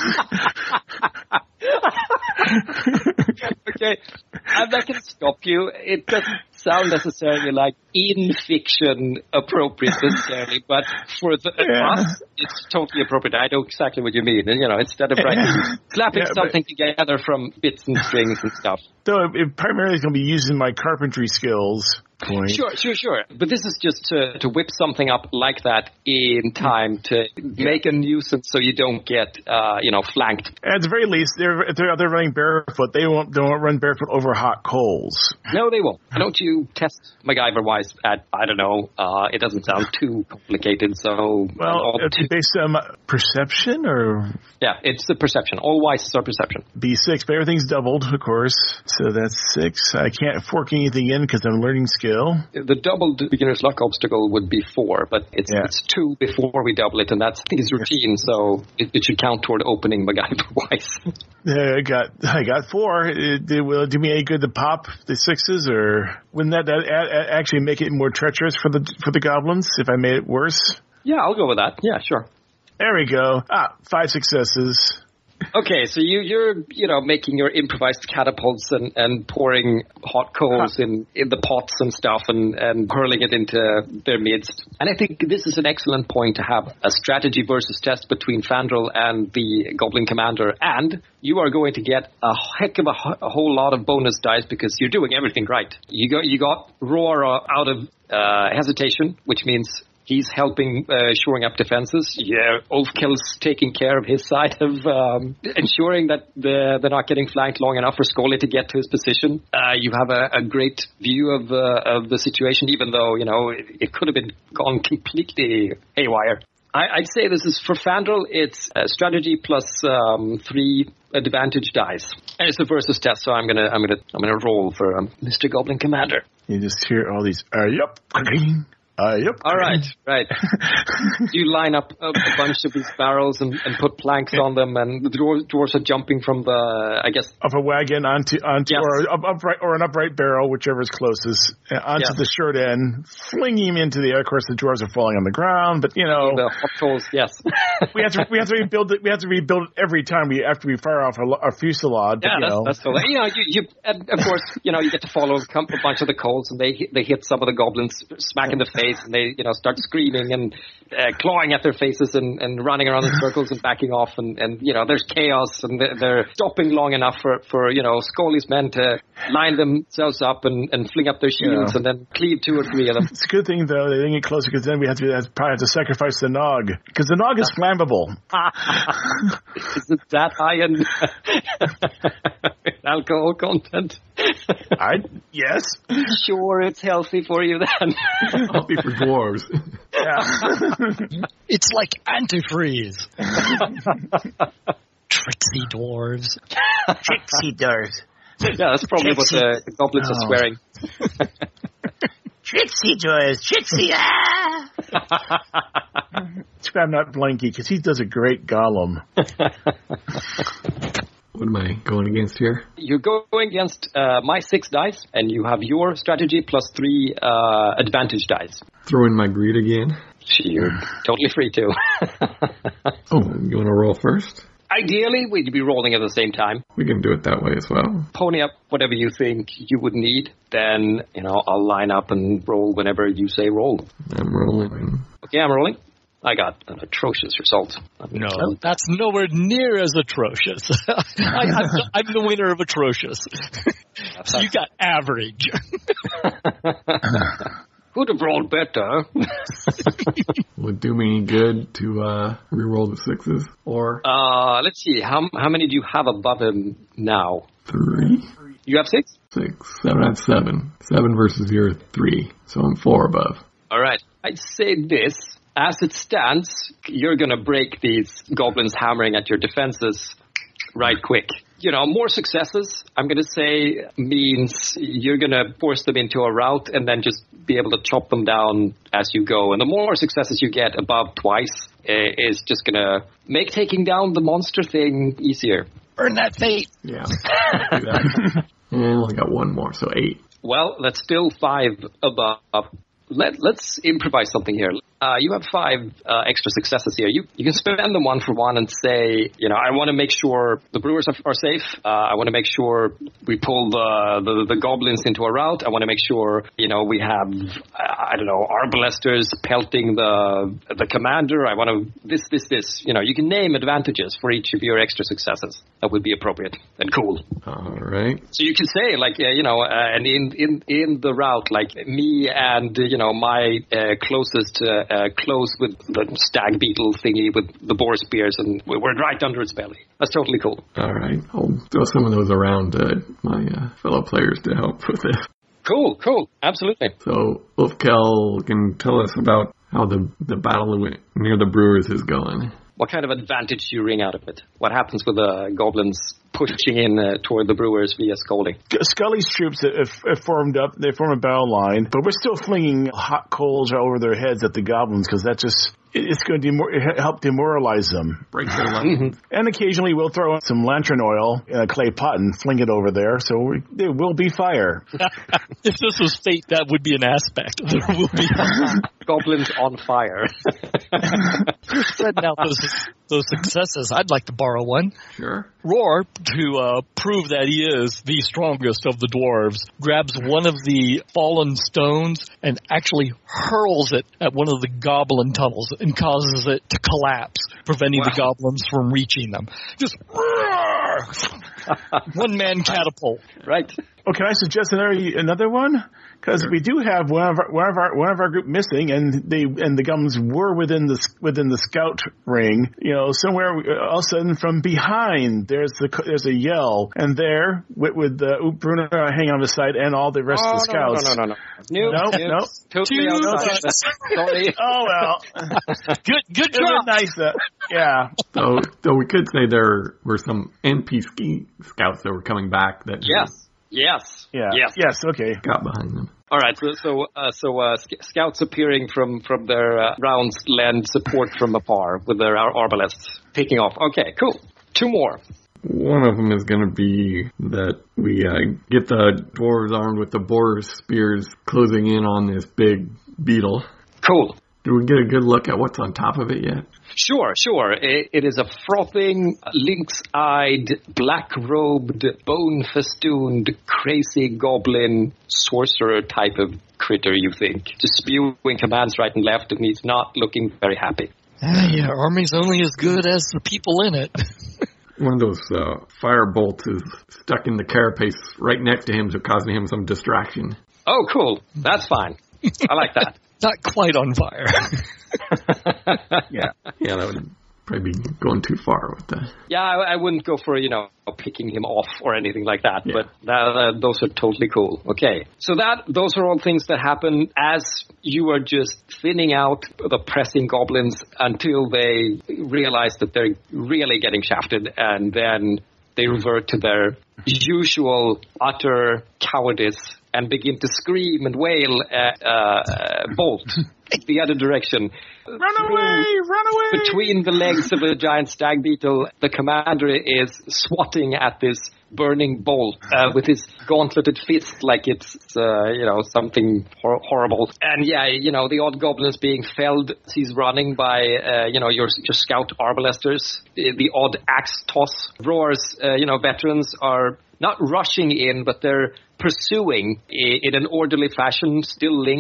Okay, I'm not going to stop you. It doesn't sound necessarily like in fiction appropriate necessarily, but for us, it's totally appropriate. I know exactly what you mean. And, instead of slapping something together from bits and strings and stuff. So it primarily is going to be using my carpentry skills. Point. Sure. But this is just to whip something up like that in time to make a nuisance so you don't get, flanked. At the very least, if they're running barefoot, they won't run barefoot over hot coals. No, they won't. Why don't you test MacGyver-wise at, I don't know, it doesn't sound too complicated, so... Well, it's based on perception, or...? Yeah, it's the perception. All wises are perception. B6, but everything's doubled, of course. So that's 6. I can't fork anything in because I'm learning skill. The doubled beginner's luck obstacle would be 4, but it's 2 before we double it, and that's his routine, so it should count toward opening MacGyver-wise. I got 4. Will it do me any good to pop the 6s, or wouldn't that actually make it more treacherous for the goblins if I made it worse? Yeah, I'll go with that. Yeah, sure. There we go. 5 successes. Okay, so you're making your improvised catapults and pouring hot coals in the pots and stuff and hurling it into their midst. And I think this is an excellent point to have a strategy versus test between Fandral and the Goblin Commander. And you are going to get a heck of a whole lot of bonus dice because you're doing everything right. You got Roar out of hesitation, which means he's helping shoring up defenses. Yeah, Ulfkill's taking care of his side of ensuring that they're not getting flanked long enough for Scully to get to his position. You have a great view of the situation, even though, it could have been gone completely haywire. I'd say this is for Fandral. It's strategy plus 3 advantage dice. And it's a versus test, so I'm gonna roll for Mr. Goblin Commander. You just hear all these yep. All right. You line up a bunch of these barrels and put planks on them, and the dwarves are jumping from the, I guess, off a wagon onto yes. or an upright barrel, whichever is closest, onto the short end, flinging him into the air. Of course, the dwarves are falling on the ground, but the hot coals, yes. we have to rebuild it. We have to rebuild it every time after we fire off our fusillade. Yeah, that's cool. You and of course, you get to follow a bunch of the coals, and they hit some of the goblins smack in the face. And they, start screaming and clawing at their faces and running around in circles and backing off. And there's chaos, and they're stopping long enough for Scully's men to line themselves up and fling up their shields and then cleave 2 or 3 of them. It's a good thing, though, they didn't get closer, because then we probably have to sacrifice the Nog, because the Nog is flammable. Is it that high in alcohol content? Yes. Sure, it's healthy for you then. Healthy for dwarves. Yeah. It's like antifreeze. Tricksy dwarves. Tricksy dwarves. Yeah, that's probably what the goblins are swearing. Tricksy dwarves. Tricksy. Too bad I'm not Blanky, because he does a great Gollum. What am I going against here? You're going against my 6 dice, and you have your strategy plus 3 advantage dice. Throw in my greed again. You're totally free to. You want to roll first? Ideally, we'd be rolling at the same time. We can do it that way as well. Pony up whatever you think you would need. Then, I'll line up and roll whenever you say roll. I'm rolling. Okay, I'm rolling. I got an atrocious result. No, that's nowhere near as atrocious. I'm the winner of atrocious. So you got average. Who'd have rolled better. Would do me any good to re-roll the 6s? Or let's see. How many do you have above him now? 3? You have 6? 6, 7, that's 7. 7 versus your 3, so I'm 4 above. All right. I'd say this. As it stands, you're going to break these goblins hammering at your defenses right quick. You know, more successes, I'm going to say, means you're going to force them into a rout and then just be able to chop them down as you go. And the more successes you get above twice is just going to make taking down the monster thing easier. Earn that fate. Yeah. Do that. And I only got 1 more, so 8. Well, that's still 5 above. Let's improvise something here. You have 5 extra successes here. You can spend them 1 for 1 and say, you know, I want to make sure the brewers are safe. I want to make sure we pull the goblins into a rout. I want to make sure, you know, we have, I don't know, arbalesters pelting the commander. I want to this. You know, you can name advantages for each of your extra successes. That would be appropriate and cool. All right. So you can say, like, you know, and in the rout, like me and, you know, my closest close with the stag beetle thingy with the boar spears, and we're right under its belly. That's totally cool. All right. I'll throw some of those around my fellow players to help with this. Cool. Absolutely. So Ulfkel can tell us about how the battle near the brewers is going. What kind of advantage do you wring out of it? What happens with the goblins pushing in toward the brewers via Scully? Scully's troops have formed up. They form a battle line, but we're still flinging hot coals over their heads at the goblins because that just... It's going to help demoralize them. Break their line. And occasionally we'll throw in some lantern oil in a clay pot and fling it over there, so there will be fire. If this was fate, that would be an aspect. There will be goblins on fire. You're spreading out those successes. I'd like to borrow one. Sure. Roar, to prove that he is the strongest of the dwarves, grabs one of the fallen stones and actually hurls it at one of the goblin tunnels and causes it to collapse, preventing the goblins from reaching them. Just one-man catapult. Right. Oh, can I suggest another one? Because we do have one of our group missing, and the gums were within the scout ring. You know, somewhere all of a sudden from behind there's a yell, and there with Bruno hanging on the side and all the rest of the scouts. No. Totally outside. Sorry. Oh well. Good job. Nice. Yeah. So we could say there were some NPC scouts that were coming back that. Yes. Okay. Got behind them. All right. So scouts appearing from their rounds lend support from afar with their arbalests picking off. Okay, cool. 2 more. One of them is going to be that we get the dwarves armed with the boar spears closing in on this big beetle. Cool. Do we get a good look at what's on top of it yet? Sure. It is a frothing, lynx-eyed, black-robed, bone-festooned, crazy goblin sorcerer type of critter, you think. Just spewing commands right and left, and he's not looking very happy. Yeah, army's only as good as the people in it. One of those fire bolts is stuck in the carapace right next to him, so causing him some distraction. Oh, cool. That's fine. I like that. Not quite on fire. Yeah, that would probably be going too far with that. Yeah, I wouldn't go for, picking him off or anything like that, but those are totally cool. Okay, so those are all things that happen as you are just thinning out the pressing goblins until they realize that they're really getting shafted, and then they revert to their usual utter cowardice and begin to scream and wail at Bolt the other direction. Run away! Between the legs of a giant stag beetle, the commander is swatting at this burning bolt with his gauntleted fist like it's, something horrible. And the odd goblin is being felled. He's running by, your scout arbalesters. The odd axe toss. Roar's, veterans are not rushing in, but they're pursuing in an orderly fashion, still linked.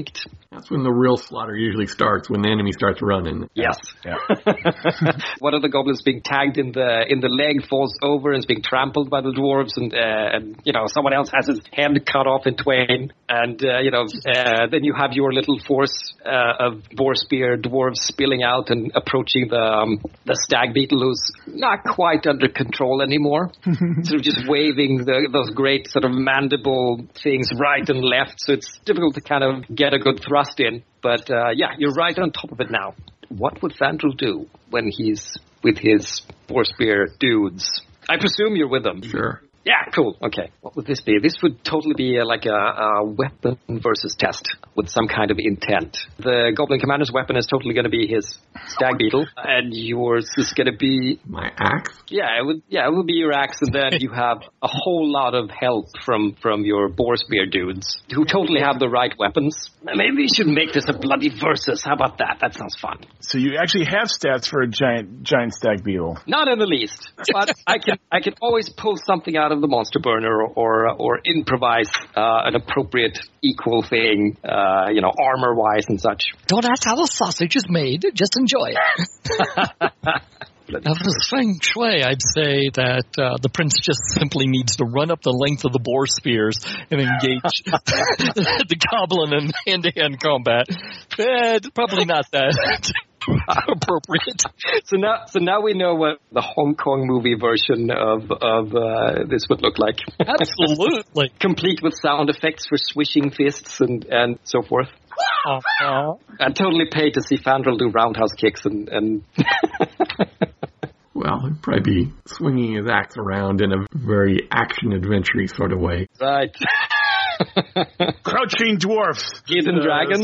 That's when the real slaughter usually starts, when the enemy starts running. Yes. Yeah. One of the goblins being tagged in the leg falls over and is being trampled by the dwarves, and someone else has his head cut off in twain, and then you have your little force of boar spear dwarves spilling out and approaching the stag beetle, who's not quite under control anymore, sort of just waving those great sort of mandible things right and left, so it's difficult to kind of get a good thrust in. But you're right on top of it now. What would Vandrel do when he's with his boar spear dudes? I presume you're with them. Sure. Yeah, cool. Okay. What would this be? This would totally be like a weapon versus test with some kind of intent. The Goblin Commander's weapon is totally going to be his stag beetle, and yours is going to be... My axe? Yeah, it would be your axe, and then you have a whole lot of help from your boar spear dudes who totally have the right weapons. Maybe we should make this a bloody versus. How about that? That sounds fun. So you actually have stats for a giant stag beetle. Not in the least, but I can always pull something out of the monster burner or improvise an appropriate equal thing, armor wise and such. Don't ask how the sausage is made. Just enjoy it. Now, for the feng shui, I'd say that the prince just simply needs to run up the length of the boar spears and engage the goblin in hand-to-hand combat. Probably not that appropriate. So now we know what the Hong Kong movie version of this would look like. Absolutely. Complete with sound effects for swishing fists and so forth. I'd totally pay to see Fandral do roundhouse kicks and Well, he'd probably be swinging his axe around in a very action-adventure-y sort of way. Right. Crouching dwarf. Hidden dragon.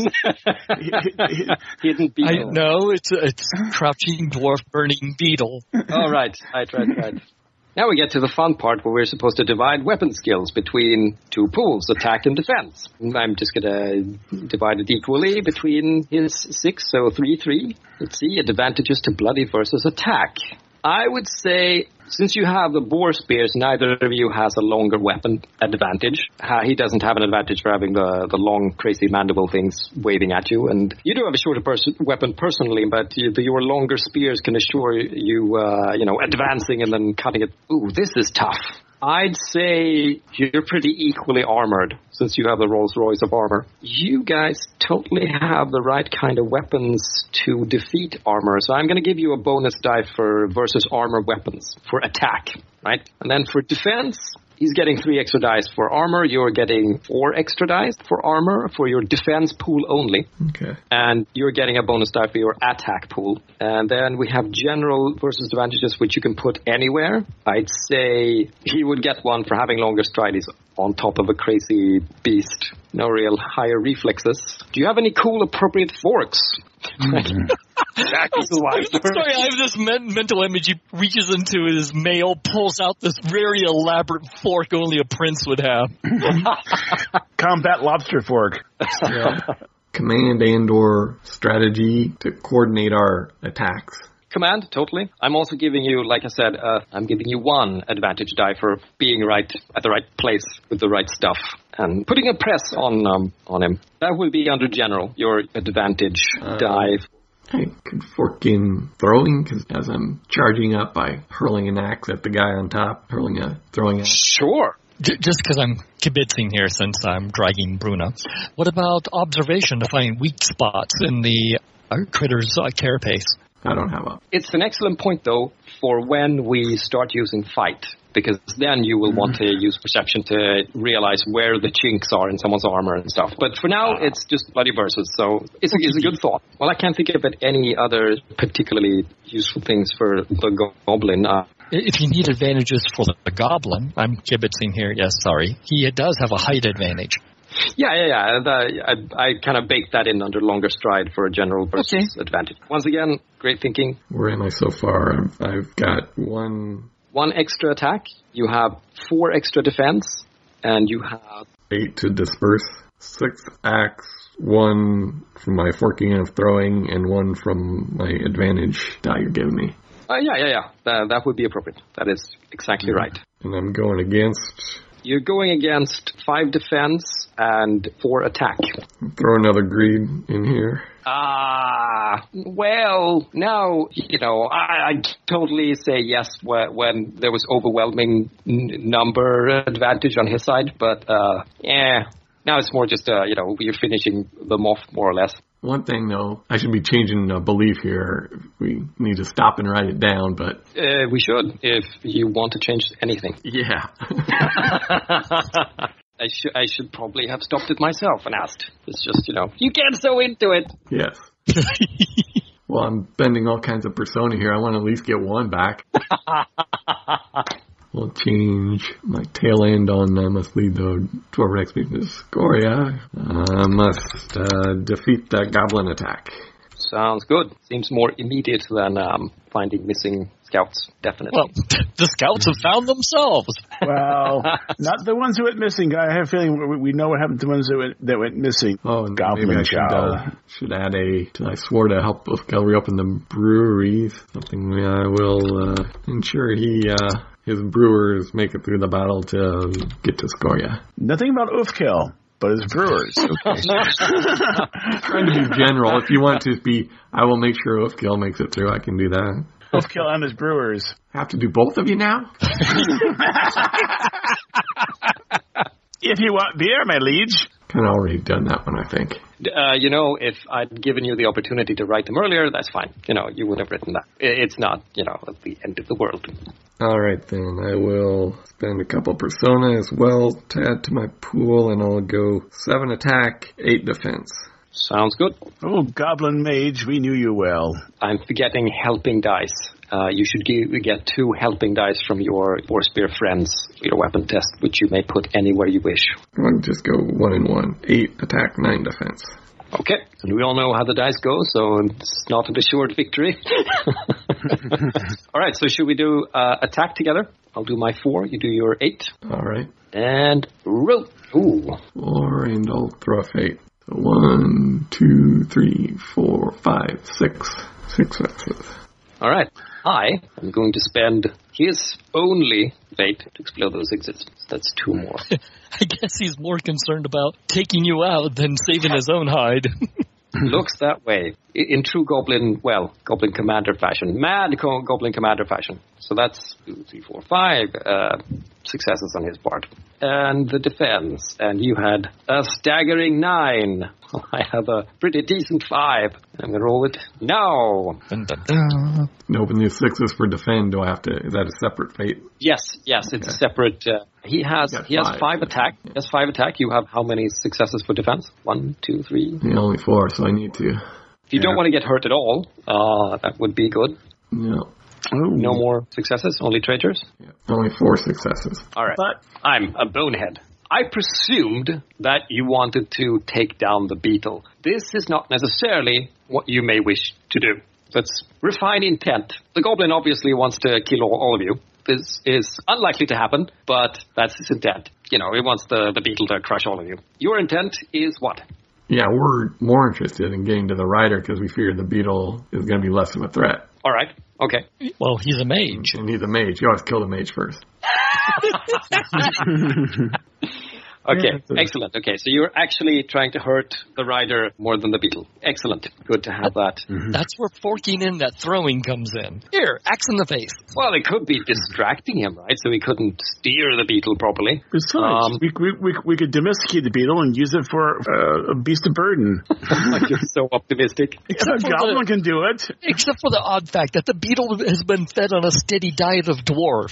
Hidden beetle. No, it's crouching dwarf burning beetle. Oh, right. Now we get to the fun part where we're supposed to divide weapon skills between two pools, attack and defense. I'm just going to divide it equally between his 6, so 3-3. Let's see, advantages to bloody versus attack. I would say, since you have the boar spears, neither of you has a longer weapon advantage. He doesn't have an advantage for having the long, crazy mandible things waving at you. And you do have a shorter weapon personally, but your longer spears can assure you, advancing and then cutting it. Ooh, this is tough. I'd say you're pretty equally armored, since you have the Rolls Royce of armor. You guys totally have the right kind of weapons to defeat armor, so I'm going to give you a bonus die for versus armor weapons for attack, right? And then for defense, he's getting 3 extra dice for armor. You're getting 4 extra dice for armor for your defense pool only. Okay. And you're getting a bonus die for your attack pool. And then we have general versus advantages, which you can put anywhere. I'd say he would get one for having longer stride. He's on top of a crazy beast. No real higher reflexes. Do you have any cool appropriate forks? Sorry, I have this mental image. He reaches into his mail, pulls out this very elaborate fork only a prince would have. Combat lobster fork. Yeah. Command and/or strategy to coordinate our attacks. Command, totally. I'm also giving you, like I said, I'm giving you 1 advantage die for being right at the right place with the right stuff and putting a press on him. That will be under general, your advantage die. I could fork in throwing, because as I'm charging up by hurling an axe at the guy on top, throwing axe. Sure. Just because I'm kibitzing here since I'm dragging Bruna. What about observation to find weak spots in the critter's carapace? I don't have a... It's an excellent point, though, for when we start using fight, because then you will want to use perception to realize where the chinks are in someone's armor and stuff. But for now, it's just bloody versus, so it's a good thought. Well, I can't think of any other particularly useful things for the goblin. If you need advantages for the goblin, I'm kibitzing here, yes, sorry. He does have a height advantage. Yeah. I kind of baked that in under longer stride for a general versus advantage. Once again, great thinking. Where am I so far? I've got 1 extra attack. You have 4 extra defense, and you have 8 to disperse, 6 axe, 1 from my forking and throwing, and 1 from my advantage die you're giving me. Yeah. That would be appropriate. That is exactly right. And I'm going against You're going against 5 defense and 4 attack. Throw another greed in here. Well, no, I totally say yes when there was overwhelming number advantage on his side, but now it's more just, we're finishing them off more or less. One thing, though, I should be changing a belief here. We need to stop and write it down, but... we should, if you want to change anything. Yeah. I should probably have stopped it myself and asked. It's just, you get so into it. Yes. Well, I'm bending all kinds of persona here. I want to at least get 1 back. We'll change my tail end on I must lead the Dwarven expedition to Scoria. I must defeat the goblin attack. Sounds good. Seems more immediate than finding missing scouts, definitely. Well, the scouts have found themselves. Well, not the ones who went missing. I have a feeling we know what happened to the ones that went missing. Oh, and Goblin maybe I should add I swore to help Ulfkel reopen the breweries. Something I will ensure his brewers make it through the battle to get to Scoria. Nothing about Ulfkel, but his brewers. Okay. Trying to be general. If you want to be, I will make sure Ulfkel makes it through. I can do that. Ulfkel and his brewers. Have to do both of you now? If you want beer, my liege. Kind of already done that one, I think. If I'd given you the opportunity to write them earlier, that's fine. You would have written that. It's not, at the end of the world. All right, then. I will spend a couple persona as well to add to my pool, and I'll go 7 attack, 8 defense. Sounds good. Oh, Goblin Mage, we knew you well. I'm forgetting helping dice. You should get 2 helping dice from your spear friends for your weapon test, which you may put anywhere you wish. I'll just go 1 and 1. 8 attack, 9 defense. Okay, and we all know how the dice go, so it's not an assured victory. All right, so should we do attack together? I'll do my 4, you do your 8. All right. And roll. Ooh. 4, and I'll throw a fate. So 1, 2, 3, 4, 5, 6. 6 successes. All right. I am going to spend his only fate to explode those existence. That's 2 more. I guess he's more concerned about taking you out than saving his own hide. Looks that way. In true Goblin Commander fashion. Mad Goblin Commander fashion. So that's 2, 3, 4, 5 successes on his part. And the defense. And you had a staggering 9. I have a pretty decent 5. I'm going to roll it now. Dun, dun, dun. Open these 6s for defend. Do I have to? Is that a separate fate? Yes. It's a separate. He has 5 attack. He has 5 attack. You have how many successes for defense? 1, 2, 3. Yeah, only 4. So I need to. If you don't want to get hurt at all, that would be good. No. Ooh. No more successes, only traitors? Yeah. Only 4 successes. All right. But I'm a bonehead. I presumed that you wanted to take down the beetle. This is not necessarily what you may wish to do. Let's refine intent. The goblin obviously wants to kill all of you. This is unlikely to happen, but that's his intent. He wants the beetle to crush all of you. Your intent is what? Yeah, we're more interested in getting to the rider because we figure the beetle is going to be less of a threat. All right. Okay. Well, he's a mage. And he's a mage. You always kill the mage first. Okay, excellent. Okay, so you're actually trying to hurt the rider more than the beetle. Excellent. Good to have that. That's where forking in that throwing comes in. Here, axe in the face. Well, it could be distracting him, right? So he couldn't steer the beetle properly. besides, we could domesticate the beetle and use it for a beast of burden. You're so optimistic. A goblin can do it. Except for the odd fact that the beetle has been fed on a steady diet of dwarf.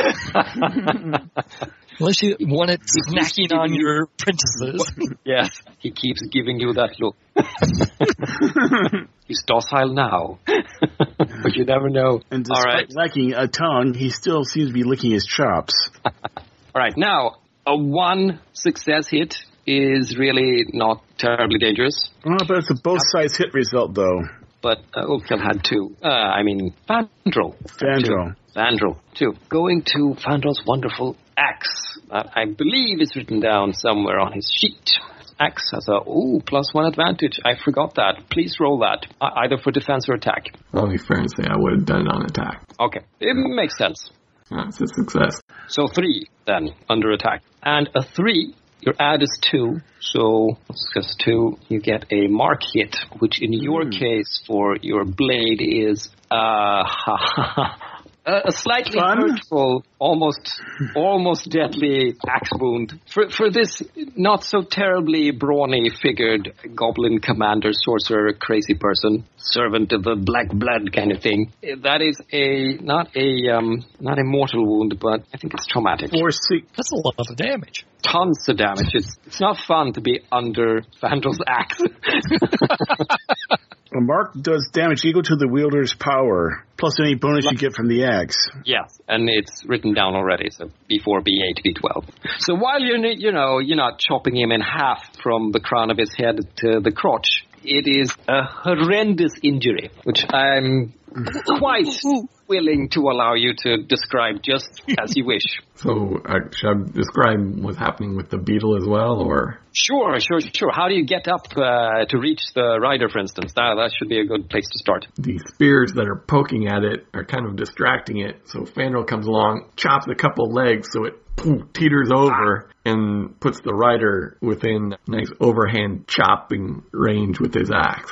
Unless you want it snacking on your princesses. Yes, he keeps giving you that look. He's docile now, but you never know. And despite lacking a tongue, he still seems to be licking his chops. All right, now, a 1 success hit is really not terribly dangerous. Oh, but it's a both sides hit result, though. But Ulfkel had 2. Fandral. Fandral, 2. Going to Fandrel's wonderful axe. I believe it's written down somewhere on his sheet. Axe has a +1 advantage. I forgot that. Please roll that, either for defense or attack. I'll be fair and say I would have done it on attack. Okay, it makes sense. That's a success. So 3 then, under attack. And a 3, your add is 2. So, that's 2. You get a mark hit, which in your case for your blade is a slightly hurtful, almost deadly axe wound. For this not so terribly brawny figured goblin commander, sorcerer, crazy person, servant of the black blood kind of thing, that is not a mortal wound, but I think it's traumatic. That's a lot of damage. Tons of damage. It's not fun to be under Vandal's axe. A mark does damage equal to the wielder's power, plus any bonus you get from the axe. Yes, and it's written down already, so B4, B8, B12. So while you're not chopping him in half from the crown of his head to the crotch, it is a horrendous injury, which I'm quite willing to allow you to describe just as you wish. So should I describe what's happening with the beetle as well, or? Sure. How do you get up to reach the rider, for instance? That should be a good place to start. The spears that are poking at it are kind of distracting it, so Fandral comes along, chops a couple legs so it teeters over and puts the rider within nice overhand chopping range with his axe.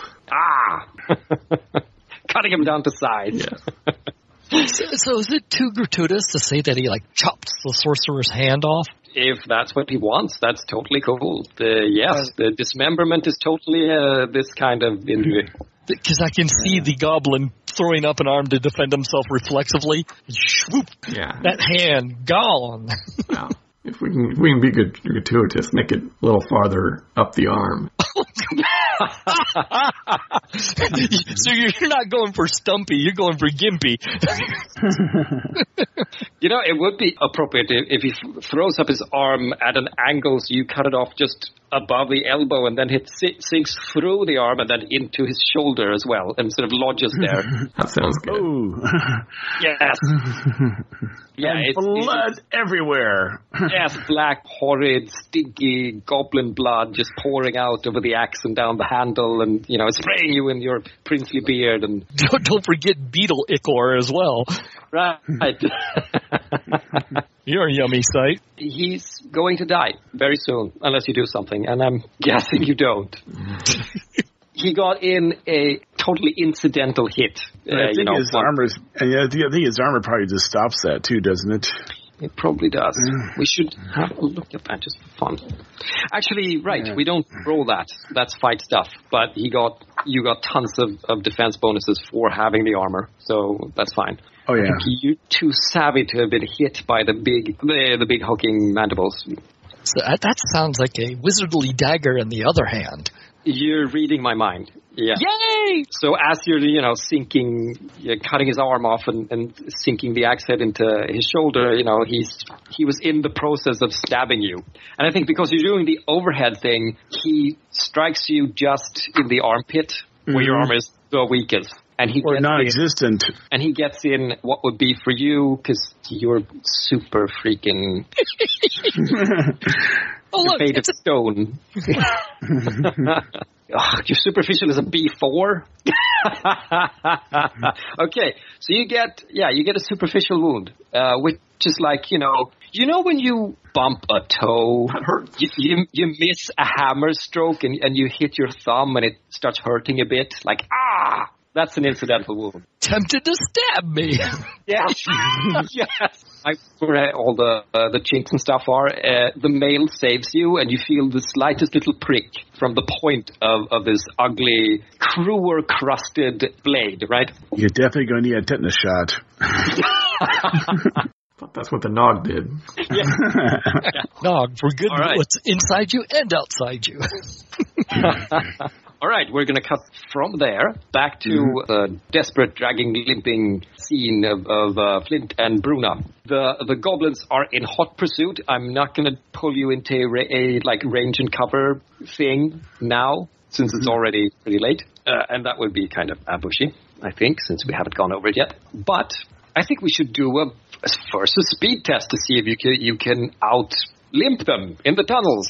Cutting him down to size. Yeah. So is it too gratuitous to say that he chops the sorcerer's hand off? If that's what he wants, that's totally cool. The dismemberment is totally this kind of injury. Because I can see the goblin throwing up an arm to defend himself reflexively. Swoop! Yeah. That hand gone. Wow. If we can be gratuitous, make it a little farther up the arm. So you're not going for Stumpy, you're going for Gimpy. It would be appropriate if he throws up his arm at an angle so you cut it off just above the elbow and then it sinks through the arm and then into his shoulder as well and sort of lodges there. That sounds good. Ooh. Yes. And blood everywhere. Yes, black, horrid, stinky goblin blood just pouring out over the axe and down the handle and, spraying you in your princely beard. And Don't forget beetle ichor as well. Right. You're a yummy sight. He's going to die very soon, unless you do something, and I'm guessing you don't. He got in a totally incidental hit. I think his armor probably just stops that too, doesn't it? It probably does. We should have a look at that just for fun. Actually, right, we don't roll that. That's fight stuff. But you got tons of defense bonuses for having the armor, so that's fine. Oh yeah. You're too savvy to have been hit by the big hulking mandibles. So that sounds like a wizardly dagger in the other hand. You're reading my mind. Yeah. Yay! So as you're, you're cutting his arm off and sinking the axe head into his shoulder, he was in the process of stabbing you. And I think because you're doing the overhead thing, he strikes you just in the armpit where your arm is the weakest. And he or non-existent. And he gets in what would be for you, because you're super freaking made of stone. Your superficial is a B4. Okay, so you get a superficial wound, which is like, when you bump a toe, you miss a hammer stroke and you hit your thumb and it starts hurting a bit, like, that's an incidental wound. Tempted to stab me. Yes. Yes. Where all the chinks and stuff are, the mail saves you, and you feel the slightest little prick from the point of this ugly, cruer-crusted blade, right? You're definitely going to need a tetanus shot. That's what the Nog did. Yeah. Nog, for good, right. What's inside you and outside you. All right, we're going to cut from there back to the desperate, dragging, limping scene of Flint and Bruna. The goblins are in hot pursuit. I'm not going to pull you into a range and cover thing now, since it's already pretty late. And that would be kind of ambushy, I think, since we haven't gone over it yet. But I think we should do a speed test to see if you can out-limp them in the tunnels.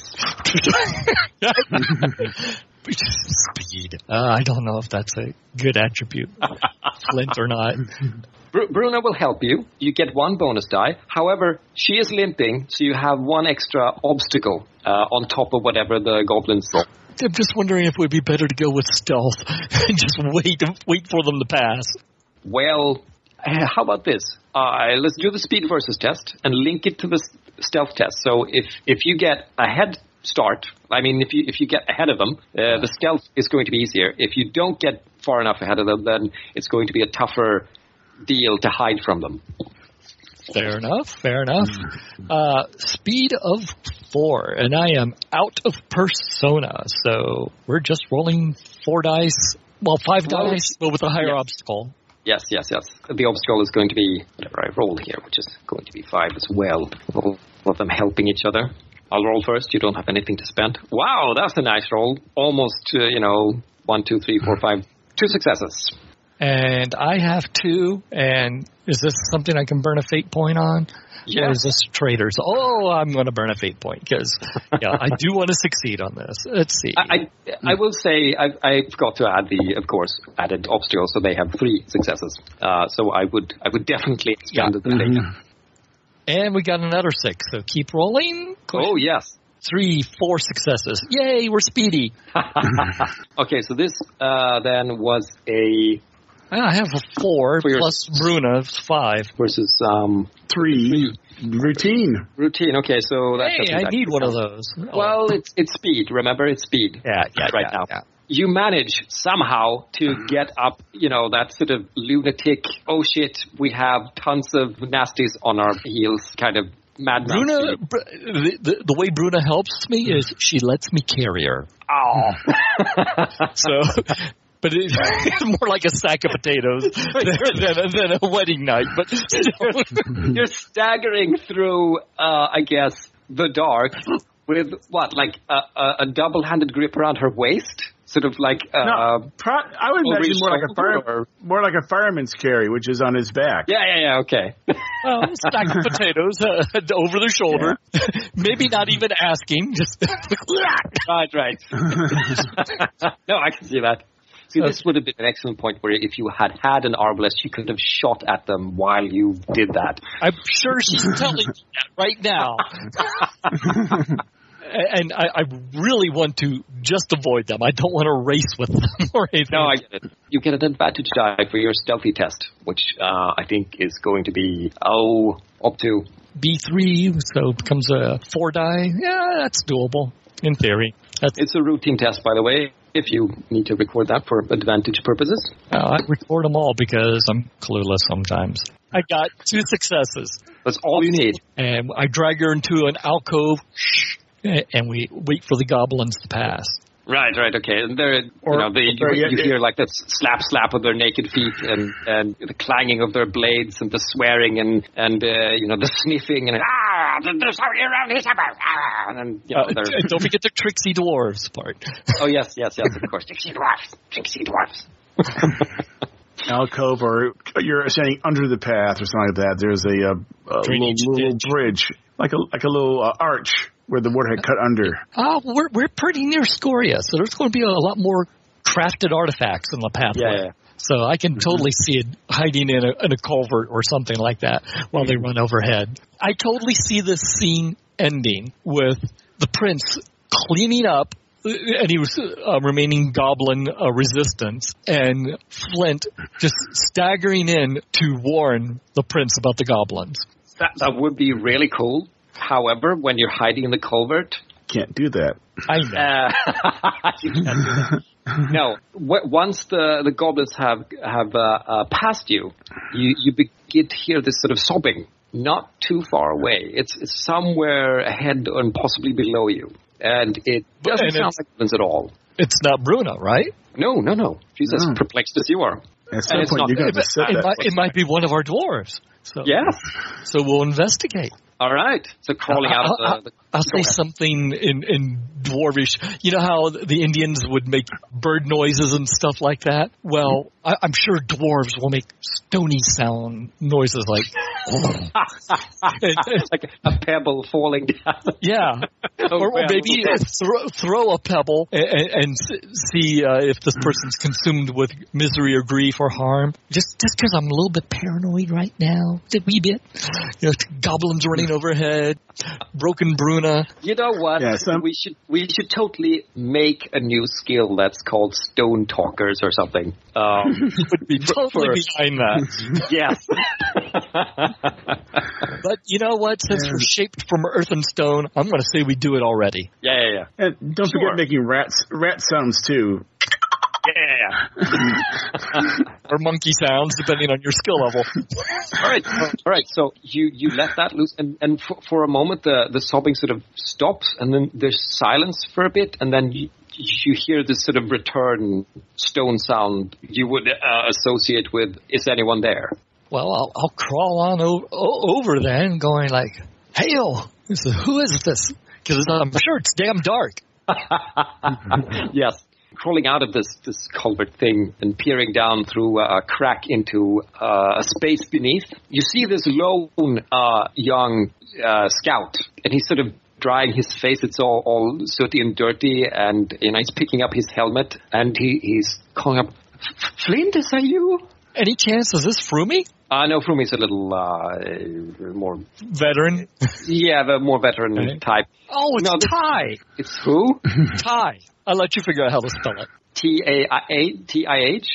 Speed. I don't know if that's a good attribute, Flint or not. Bruna will help you. You get 1 bonus die. However, she is limping, so you have 1 extra obstacle on top of whatever the goblins roll. I'm just wondering if it would be better to go with stealth and just wait for them to pass. Well, how about this? Let's do the speed versus test and link it to the stealth test. So if you get a head start, I mean, if you get ahead of them, the stealth is going to be easier. If you don't get far enough ahead of them, then it's going to be a tougher deal to hide from them. Fair enough. Speed of 4, and I am out of persona, so we're just rolling 4 dice. Well, 5 dice, but with a higher obstacle. Yes. The obstacle is going to be whatever I roll here, which is going to be 5 as well. All of them helping each other. I'll roll first. You don't have anything to spend. Wow, that's a nice roll. Almost, 1, 2, 3, 4, 5. 2 successes. And I have 2, and is this something I can burn a fate point on? Yes. Or is this traitors? Oh, I'm going to burn a fate point, because I do want to succeed on this. Let's see. I will say, I forgot to add added obstacle, so they have 3 successes. So I would definitely expand the fate. And we got another 6, so keep rolling. Oh, yes. 3, 4 successes. Yay, we're speedy. Okay, so this then was I have a 4 plus Bruna's 5. Versus 3. Routine. Okay, so that's... Hey, I need one of those. Well, it's speed. Remember, it's speed. Yeah, right now. Yeah. You manage somehow to get up, that sort of lunatic, oh shit, we have tons of nasties on our heels kind of mad. Bruna, the way Bruna helps me is she lets me carry her. Oh. But it's more like a sack of potatoes than a wedding night. But you're staggering through, I guess, the dark with what, like a double-handed grip around her waist, sort of like. I would imagine more like a fireman's carry, which is on his back. Yeah. Okay. Stack of potatoes over the shoulder. Yeah. Maybe not even asking, just. Right. No, I can see that. See, this would have been an excellent point where if you had an arbalest, you could have shot at them while you did that. I'm sure she's telling me that right now. And I really want to just avoid them. I don't want to race with them or anything. No, I get it. You get an advantage die for your stealthy test, which I think is going to be, up to B3, so it becomes a 4 die. Yeah, that's doable, in theory. It's a routine test, by the way, if you need to record that for advantage purposes. I record them all because I'm clueless sometimes. I got 2 successes. That's all you need. And I drag her into an alcove, and we wait for the goblins to pass. Right, okay. And you hear like that slap of their naked feet and the clanging of their blades and the swearing and the sniffing and there's somebody around here somewhere. And don't forget the tricksy dwarves part. Oh yes, of course. Tricksy dwarves. Alcove, or you're standing under the path or something like that. There's a little bridge, like a little arch where the water had cut under. We're pretty near Scoria, so there's going to be a lot more crafted artifacts in the pathway. Yeah. So I can totally see it hiding in a culvert or something like that while they run overhead. I totally see this scene ending with the prince cleaning up, and he was remaining goblin resistance, and Flint just staggering in to warn the prince about the goblins. That would be really cool. However, when you're hiding in the culvert... Can't do that. I know. You can't do that. No, once the goblins have passed you, you begin to hear this sort of sobbing, not too far away. It's somewhere ahead and possibly below you. And it doesn't sound like goblins at all. It's not Bruna, right? No. She's as perplexed as you are. At some point, you got to set that. It might be one of our dwarves. So, yes. So we'll investigate. All right. So crawling out of the... I'll say something in dwarvish. You know how the Indians would make bird noises and stuff like that? Well, I'm sure dwarves will make stony sound noises like... like a pebble falling down. Yeah. Or maybe throw a pebble and see if this person's consumed with misery or grief or harm. Just because I'm a little bit paranoid right now. Just a wee bit. You know, goblins running overhead, broken Bruna. You know what? Yeah, we should totally make a new skill that's called Stone Talkers or something. Would be totally behind that. Yes. But you know what? Since we're shaped from earth and stone, I'm going to say we do it already. Yeah. And don't forget making rat sounds too. Yeah. Or monkey sounds, depending on your skill level. All right. So you let that loose, and for a moment the sobbing sort of stops, and then there's silence for a bit, and then you hear this sort of return stone sound you would associate with, is anyone there? Well, I'll crawl on over then, going like, "Hail! Who is this?" Because I'm sure it's damn dark. Yes. Crawling out of this culvert thing and peering down through a crack into a space beneath, you see this lone young scout, and he's sort of drying his face. It's all sooty and dirty, and he's picking up his helmet, and he's calling up, "Flint, is that you?" Any chance is this Frumi? No, Frumi's a little more veteran. Yeah, the more veteran type. Oh, it's Ty. It's who? Ty. I'll let you figure out how to spell it. T-I-H?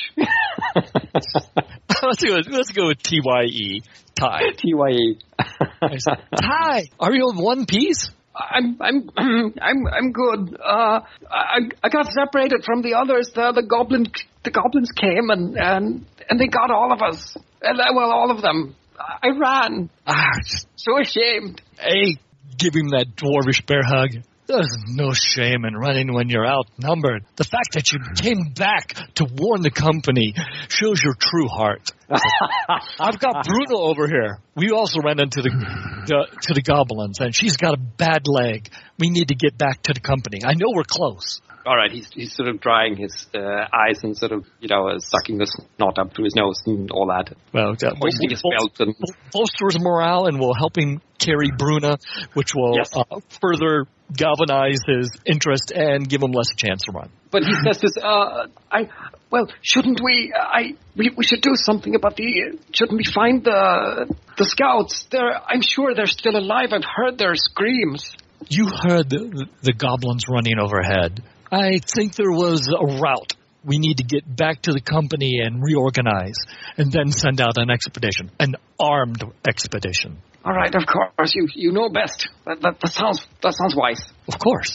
Let's go with T-Y-E. Ty. T-Y-E. Ty, are you in one piece? I'm good. I got separated from the others. The goblins came and they got all of us. Well, all of them. I ran. So ashamed. Hey, give him that dwarvish bear hug. There's no shame in running when you're outnumbered. The fact that you came back to warn the company shows your true heart. I've got Bruno over here. We also ran into the goblins, and she's got a bad leg. We need to get back to the company. I know we're close. All right, he's sort of drying his eyes and sort of, sucking the snot up through his nose and all that. Well, hoisting his belt and bolster his morale, and we'll help him carry Bruna, which will further galvanize his interest and give him less chance to run. But he says this, shouldn't we, we should do something about shouldn't we find the scouts? I'm sure they're still alive. I've heard their screams. You heard the goblins running overhead. I think there was a route. We need to get back to the company and reorganize, and then send out an expedition, an armed expedition. All right, of course, you know best. That sounds wise. Of course.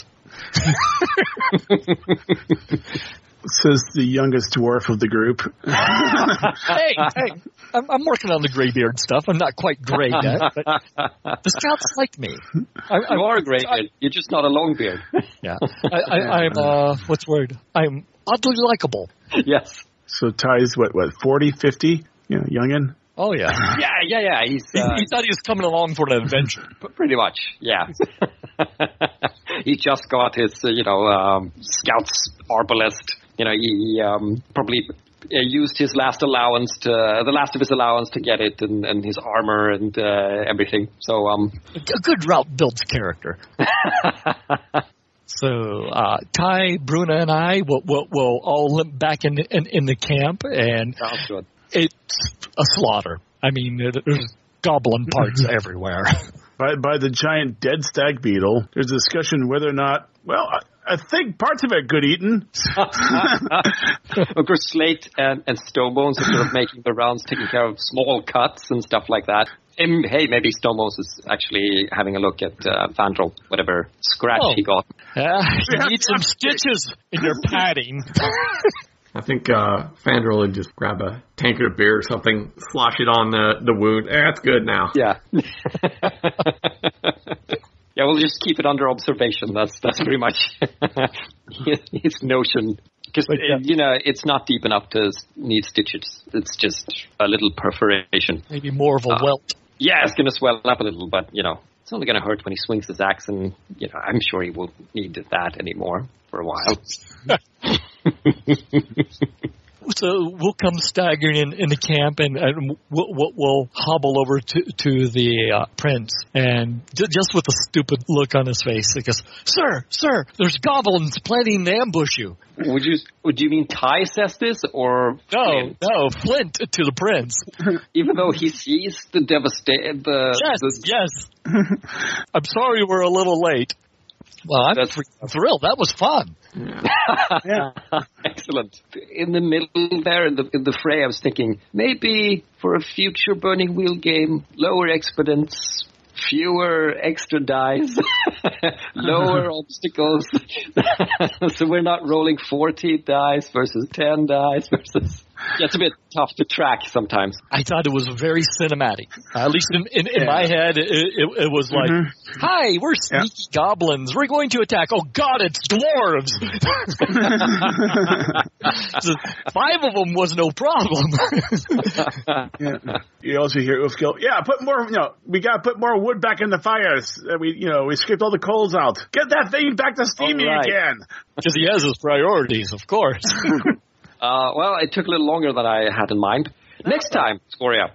Says the youngest dwarf of the group. Hey, I'm working on the graybeard stuff. I'm not quite gray yet, but the scouts like me. You are a graybeard. You're just not a longbeard. Yeah. I'm, what's the word? I'm oddly likable. Yes. So Ty's, what, 40, 50? Youngin'? Oh, yeah. Yeah. He thought he was coming along for an adventure. Pretty much, yeah. He just got his, Scout's arbalest. He probably used his last the last of his allowance to get it, and his armor and everything. So, a good route builds character. So, Ty, Bruna, and I will all limp back in the camp, and sounds good. It's a slaughter. I mean, there's goblin parts everywhere. By the giant dead stag beetle, there's a discussion whether or not, I think parts of it good eating. Of course, Slate and Stonebones are sort of making the rounds, taking care of small cuts and stuff like that. And, hey, maybe Stonebones is actually having a look at Fandral, whatever scratch he got. You need some stitches in your padding. I think Fandral would just grab a tankard of beer or something, slosh it on the wound. That's good now. Yeah. Yeah, we'll just keep it under observation. That's pretty much his notion. Because, it's not deep enough to need stitches. It's just a little perforation. Maybe more of a welt. Yeah, it's going to swell up a little, but, It's only going to hurt when he swings his axe, and I'm sure he won't need that anymore for a while. So we'll come staggering in the camp, and we'll hobble over to the prince, and just with a stupid look on his face, he goes, "Sir, there's goblins planning to ambush you." Would you mean Ty says this, or no, Flint to the prince, even though he sees the devastation? Yes. I'm sorry we're a little late. Well, I'm thrilled. That was fun. Yeah. Excellent. In the middle there, in the fray, I was thinking maybe for a future Burning Wheel game, lower expedience, fewer extra dice, lower obstacles. So we're not rolling 40 dice versus 10 dice versus... Yeah, it's a bit tough to track sometimes. I thought it was very cinematic. At least in my head, it was like, "Hi, we're sneaky goblins. We're going to attack. Oh, God, it's dwarves." 5 of them was no problem. You also hear Ulf go, "Yeah, put more. We got to put more wood back in the fires. We skipped all the coals out. Get that thing back to steaming again." Because he has his priorities, of course. Well, it took a little longer than I had in mind. Next time, Scoria.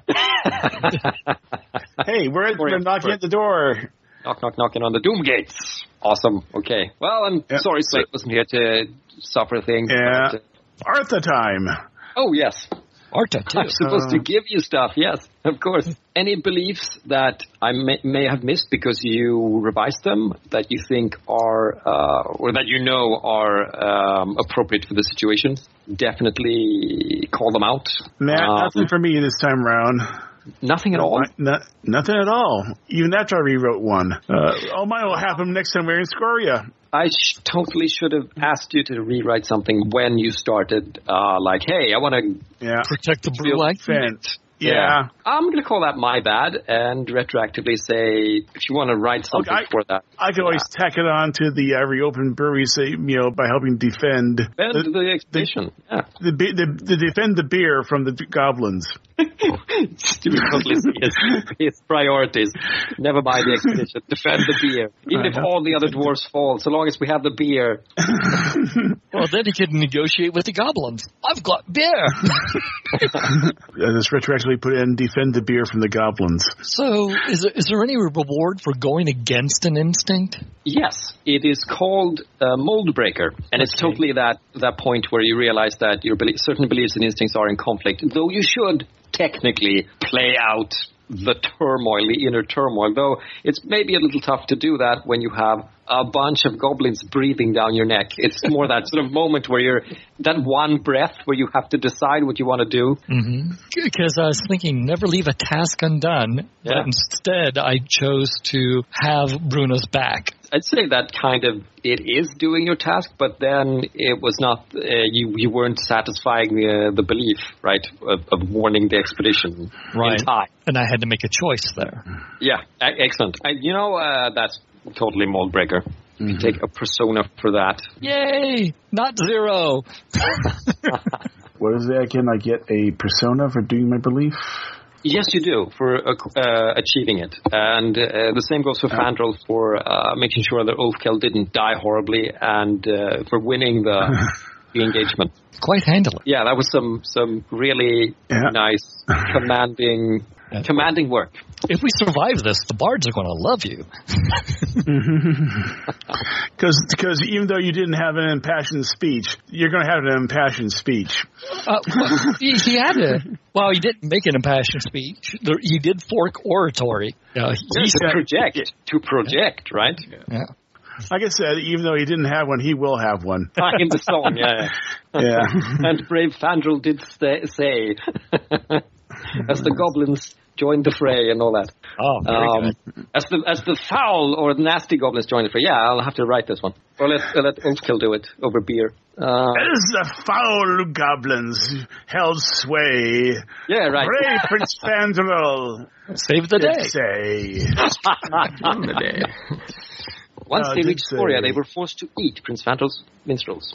Hey, we're knocking at the door. Knocking on the doom gates. Awesome. Okay. Well, I'm sorry Slate wasn't here to suffer things. Yeah. But, Artha time. Oh, yes. Artha, too. I'm supposed to give you stuff, yes, of course. Any beliefs that I may have missed because you revised them that you think are, or that are appropriate for the situation? Definitely call them out. Nothing for me this time around. Nothing at all? Nothing at all. Even after I rewrote one. All mine will happen next time we're in Scoria. I totally should have asked you to rewrite something when you started, like, hey, I want to protect the Brewline fence. Yeah. I'm going to call that my bad and retroactively say, if you want to write something for that. I can always tack it on to the reopened brewery, say, by helping defend the expedition. The defend the beer from the goblins. Totally his priorities. Never mind the expedition. Defend the beer. Even if all the other dwarves fall, so long as we have the beer. Well, then he can negotiate with the goblins. I've got beer. This retroactively put in defend the beer from the goblins. So, is there any reward for going against an instinct? Yes, it is called Mold Breaker, and it's totally that point where you realize that your certain beliefs and instincts are in conflict. Though you should technically play out the turmoil, the inner turmoil, though it's maybe a little tough to do that when you have a bunch of goblins breathing down your neck. It's more that sort of moment where you're, that one breath where you have to decide what you want to do. Because I was thinking, never leave a task undone, but instead I chose to have Bruno's back. I'd say that kind of, it is doing your task, but then it was not, you weren't satisfying the belief, right, of warning the expedition in time. And I had to make a choice there. Yeah, excellent. That's totally Mold Breaker. You take a persona for that. Yay! Not 0. What is that? Can I get a persona for doing my belief? Yes, you do, for achieving it. And the same goes for Fandral for making sure that Ulfkel didn't die horribly and for winning the engagement. Quite handily. Yeah, that was some really nice commanding work. If we survive this, the bards are going to love you. Because even though you didn't have an impassioned speech, you're going to have an impassioned speech. He had it. Well, he didn't make an impassioned speech. He did fork oratory. To project, right? Yeah. Like I said, even though he didn't have one, he will have one. In the song, yeah. And brave Fandral did say, as the goblins joined the fray and all that. Oh, very good. As the foul or nasty goblins joined the fray. Yeah, I'll have to write this one. Or let Ulfkill do it over beer. As the foul goblins held sway. Yeah, right. Brave Prince Fandral. Save the day. Save the day. Once they reached Scoria, they were forced to eat Prince Fandral's minstrels.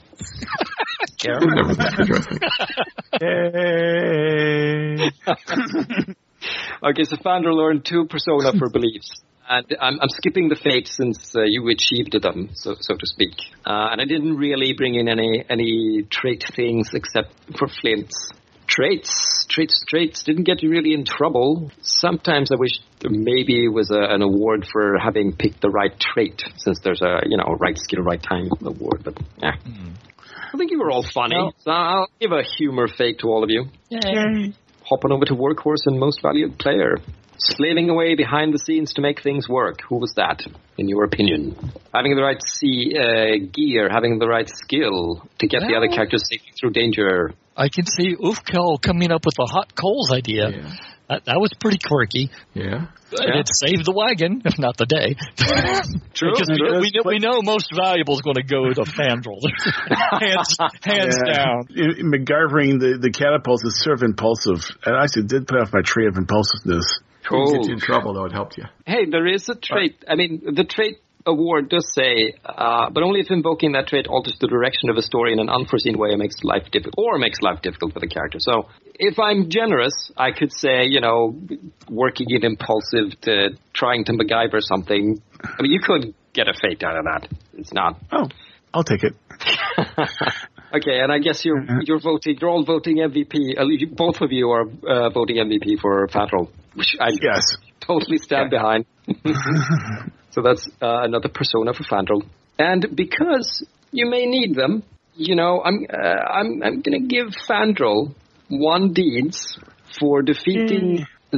Okay, so Fandral learned 2 persona for beliefs. And I'm skipping the fate since you achieved them, so to speak. And I didn't really bring in any trait things except for Flint's. Traits didn't get you really in trouble. Sometimes I wish there maybe was an award for having picked the right trait, since there's a right skill, right time award. But yeah, I think you were all funny. Well, so I'll give a humor fate to all of you. Yay. Hopping over to Workhorse and Most Valued Player. Slaving away behind the scenes to make things work. Who was that, in your opinion? Having the right gear, having the right skill to get the other characters safely through danger. I can see Ufkel coming up with the hot coals idea. Yeah. That was pretty quirky. Yeah. It saved the wagon, if not the day. True. We know Most Valuable is going to go to Fandral. hands down. MacGyvering the catapults is sort of impulsive. And I actually did put off my trait of impulsiveness. Cool. Get you in trouble, though. It helped you. Hey, there is a trait. I mean, the trait award does say, but only if invoking that trait alters the direction of a story in an unforeseen way or makes life difficult for the character. So if I'm generous, I could say, working in impulsive to trying to MacGyver something. I mean, you could get a fate out of that. It's not. Oh, I'll take it. Okay, and I guess you're voting. You're all voting MVP. Both of you are voting MVP for Fandral, which I totally stand behind. So that's another persona for Fandral. And because you may need them, I'm going to give Fandral 1 deeds for defeating a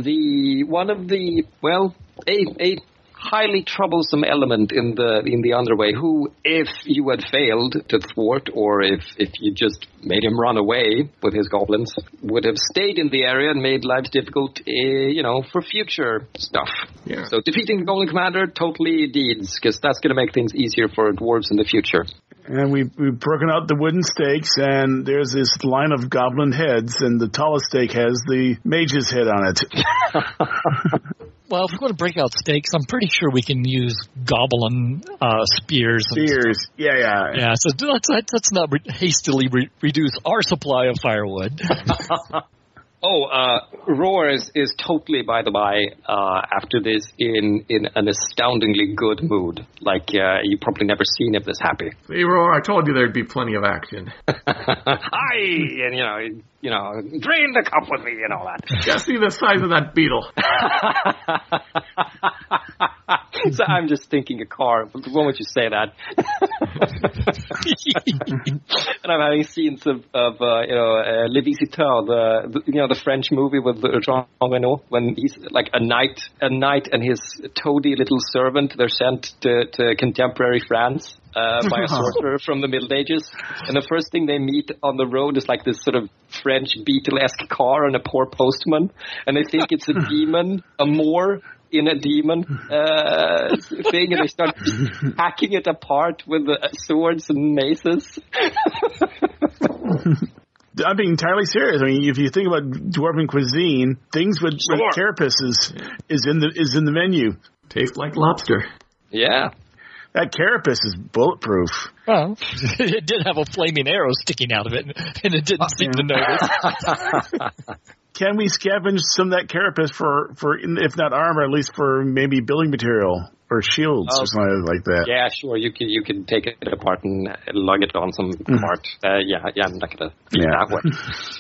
highly troublesome element in the Underway, who, if you had failed to thwart, or if you just made him run away with his goblins, would have stayed in the area and made lives difficult, for future stuff. Yeah. So defeating the Goblin Commander, totally deeds, because that's going to make things easier for dwarves in the future. And we've broken out the wooden stakes, and there's this line of goblin heads, and the tallest stake has the mage's head on it. Well, if we're going to break out stakes, I'm pretty sure we can use goblin spears. Yeah. So let's not hastily reduce our supply of firewood. Roar is totally, by the by, after this in an astoundingly good mood. Like, you've probably never seen him this happy. See, Roar, I told you there'd be plenty of action. Hi! And, drain the cup with me and all that. Just see the size of that beetle. So I'm just thinking a car. The moment you say that. And I'm having scenes of Le Visiteur, the French movie with Jean Reno, when he's like a knight and his toady little servant. They're sent to contemporary France by a sorcerer from the Middle Ages, and the first thing they meet on the road is like this sort of French Beatle-esque car and a poor postman, and they think it's a demon, a Moor in a demon thing, and they start hacking it apart with swords and maces. I'm being entirely serious. I mean, if you think about dwarven cuisine, things with carapace is in the menu. Tastes like lobster. Yeah. That carapace is bulletproof. Well, it did have a flaming arrow sticking out of it, and it didn't seem to notice. Can we scavenge some of that carapace for if not armor, at least for maybe building material or shields or something like that? Yeah, sure. You can take it apart and lug it on some cart. I'm not going to do that way.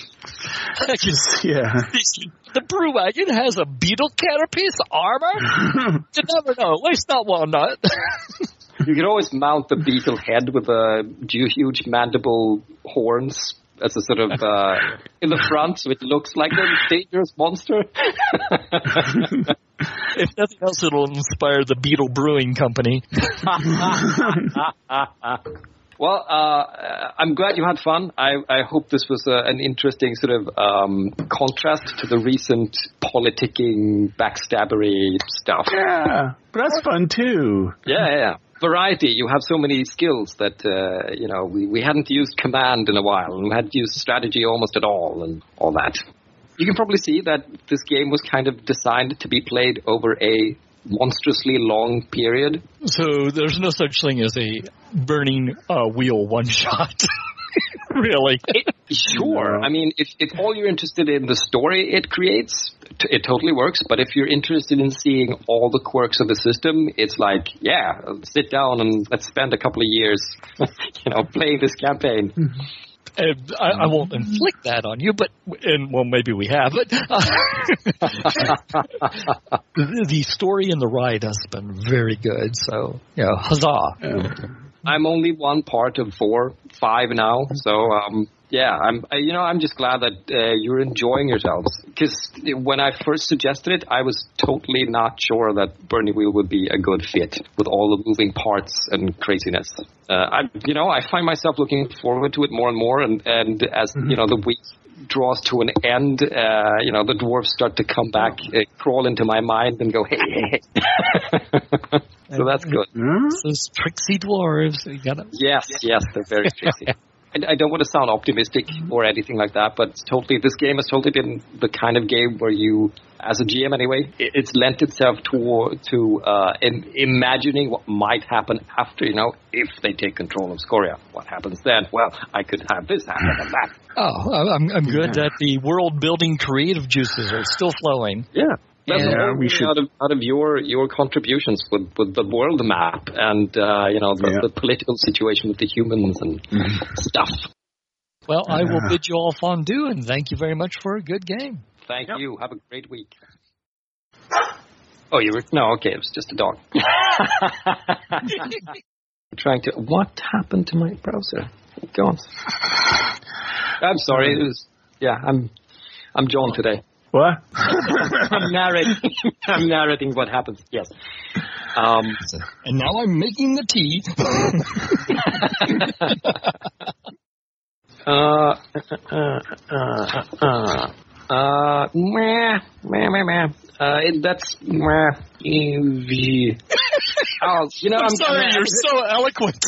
The brew wagon has a beetle carapace armor? You never know. At least not walnut. You could always mount the beetle head with huge mandible horns as a sort of in the front, so it looks like a dangerous monster. If nothing else, it'll inspire the Beetle Brewing Company. Well, I'm glad you had fun. I hope this was an interesting sort of contrast to the recent politicking, backstabbery stuff. Yeah, but that's fun too. Yeah. Variety. You have so many skills that, we hadn't used command in a while, and we hadn't used strategy almost at all, and all that. You can probably see that this game was kind of designed to be played over a monstrously long period. So there's no such thing as a burning wheel one-shot. Really? Sure. I mean, if all you're interested in the story it creates, it totally works. But if you're interested in seeing all the quirks of the system, it's like, yeah, sit down and let's spend a couple of years, playing this campaign. I won't inflict that on you, well, maybe we have, but the story and the ride has been very good. So, huzzah! I'm only one part of 4, 5 now, so I'm just glad that you're enjoying yourselves. Because when I first suggested it, I was totally not sure that Burning Wheel would be a good fit with all the moving parts and craziness. I find myself looking forward to it more and more, and as the week draws to an end, the dwarves start to come back, crawl into my mind, and go, hey. So that's good. Those tricksy dwarves. Yes, they're very tricksy. I don't want to sound optimistic or anything like that, but this game has totally been the kind of game where you, as a GM anyway, it's lent itself to imagining what might happen after, if they take control of Scoria. What happens then? Well, I could have this happen and that. Oh, I'm good that the world-building creative juices are still flowing. Yeah. That's we should out of your contributions with the world map and the political situation with the humans and stuff. Well, I will bid you all fondue and thank you very much for a good game. Thank you. Have a great week. Oh, okay, it was just a dog. What happened to my browser? Go on. I'm sorry. I'm John today. What? I'm narrating what happens. Yes. And now I'm making the tea. That's I'm sorry, you're so eloquent.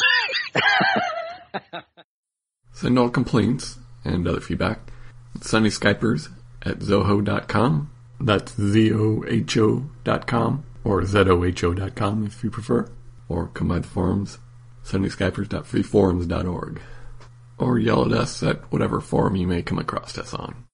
Send all complaints and other feedback. Sunny Skypers at zoho.com. That's zoho.com or zoho.com if you prefer. Or come by the forums, sunnyskypers.freeforums.org. Or yell at us at whatever forum you may come across us on.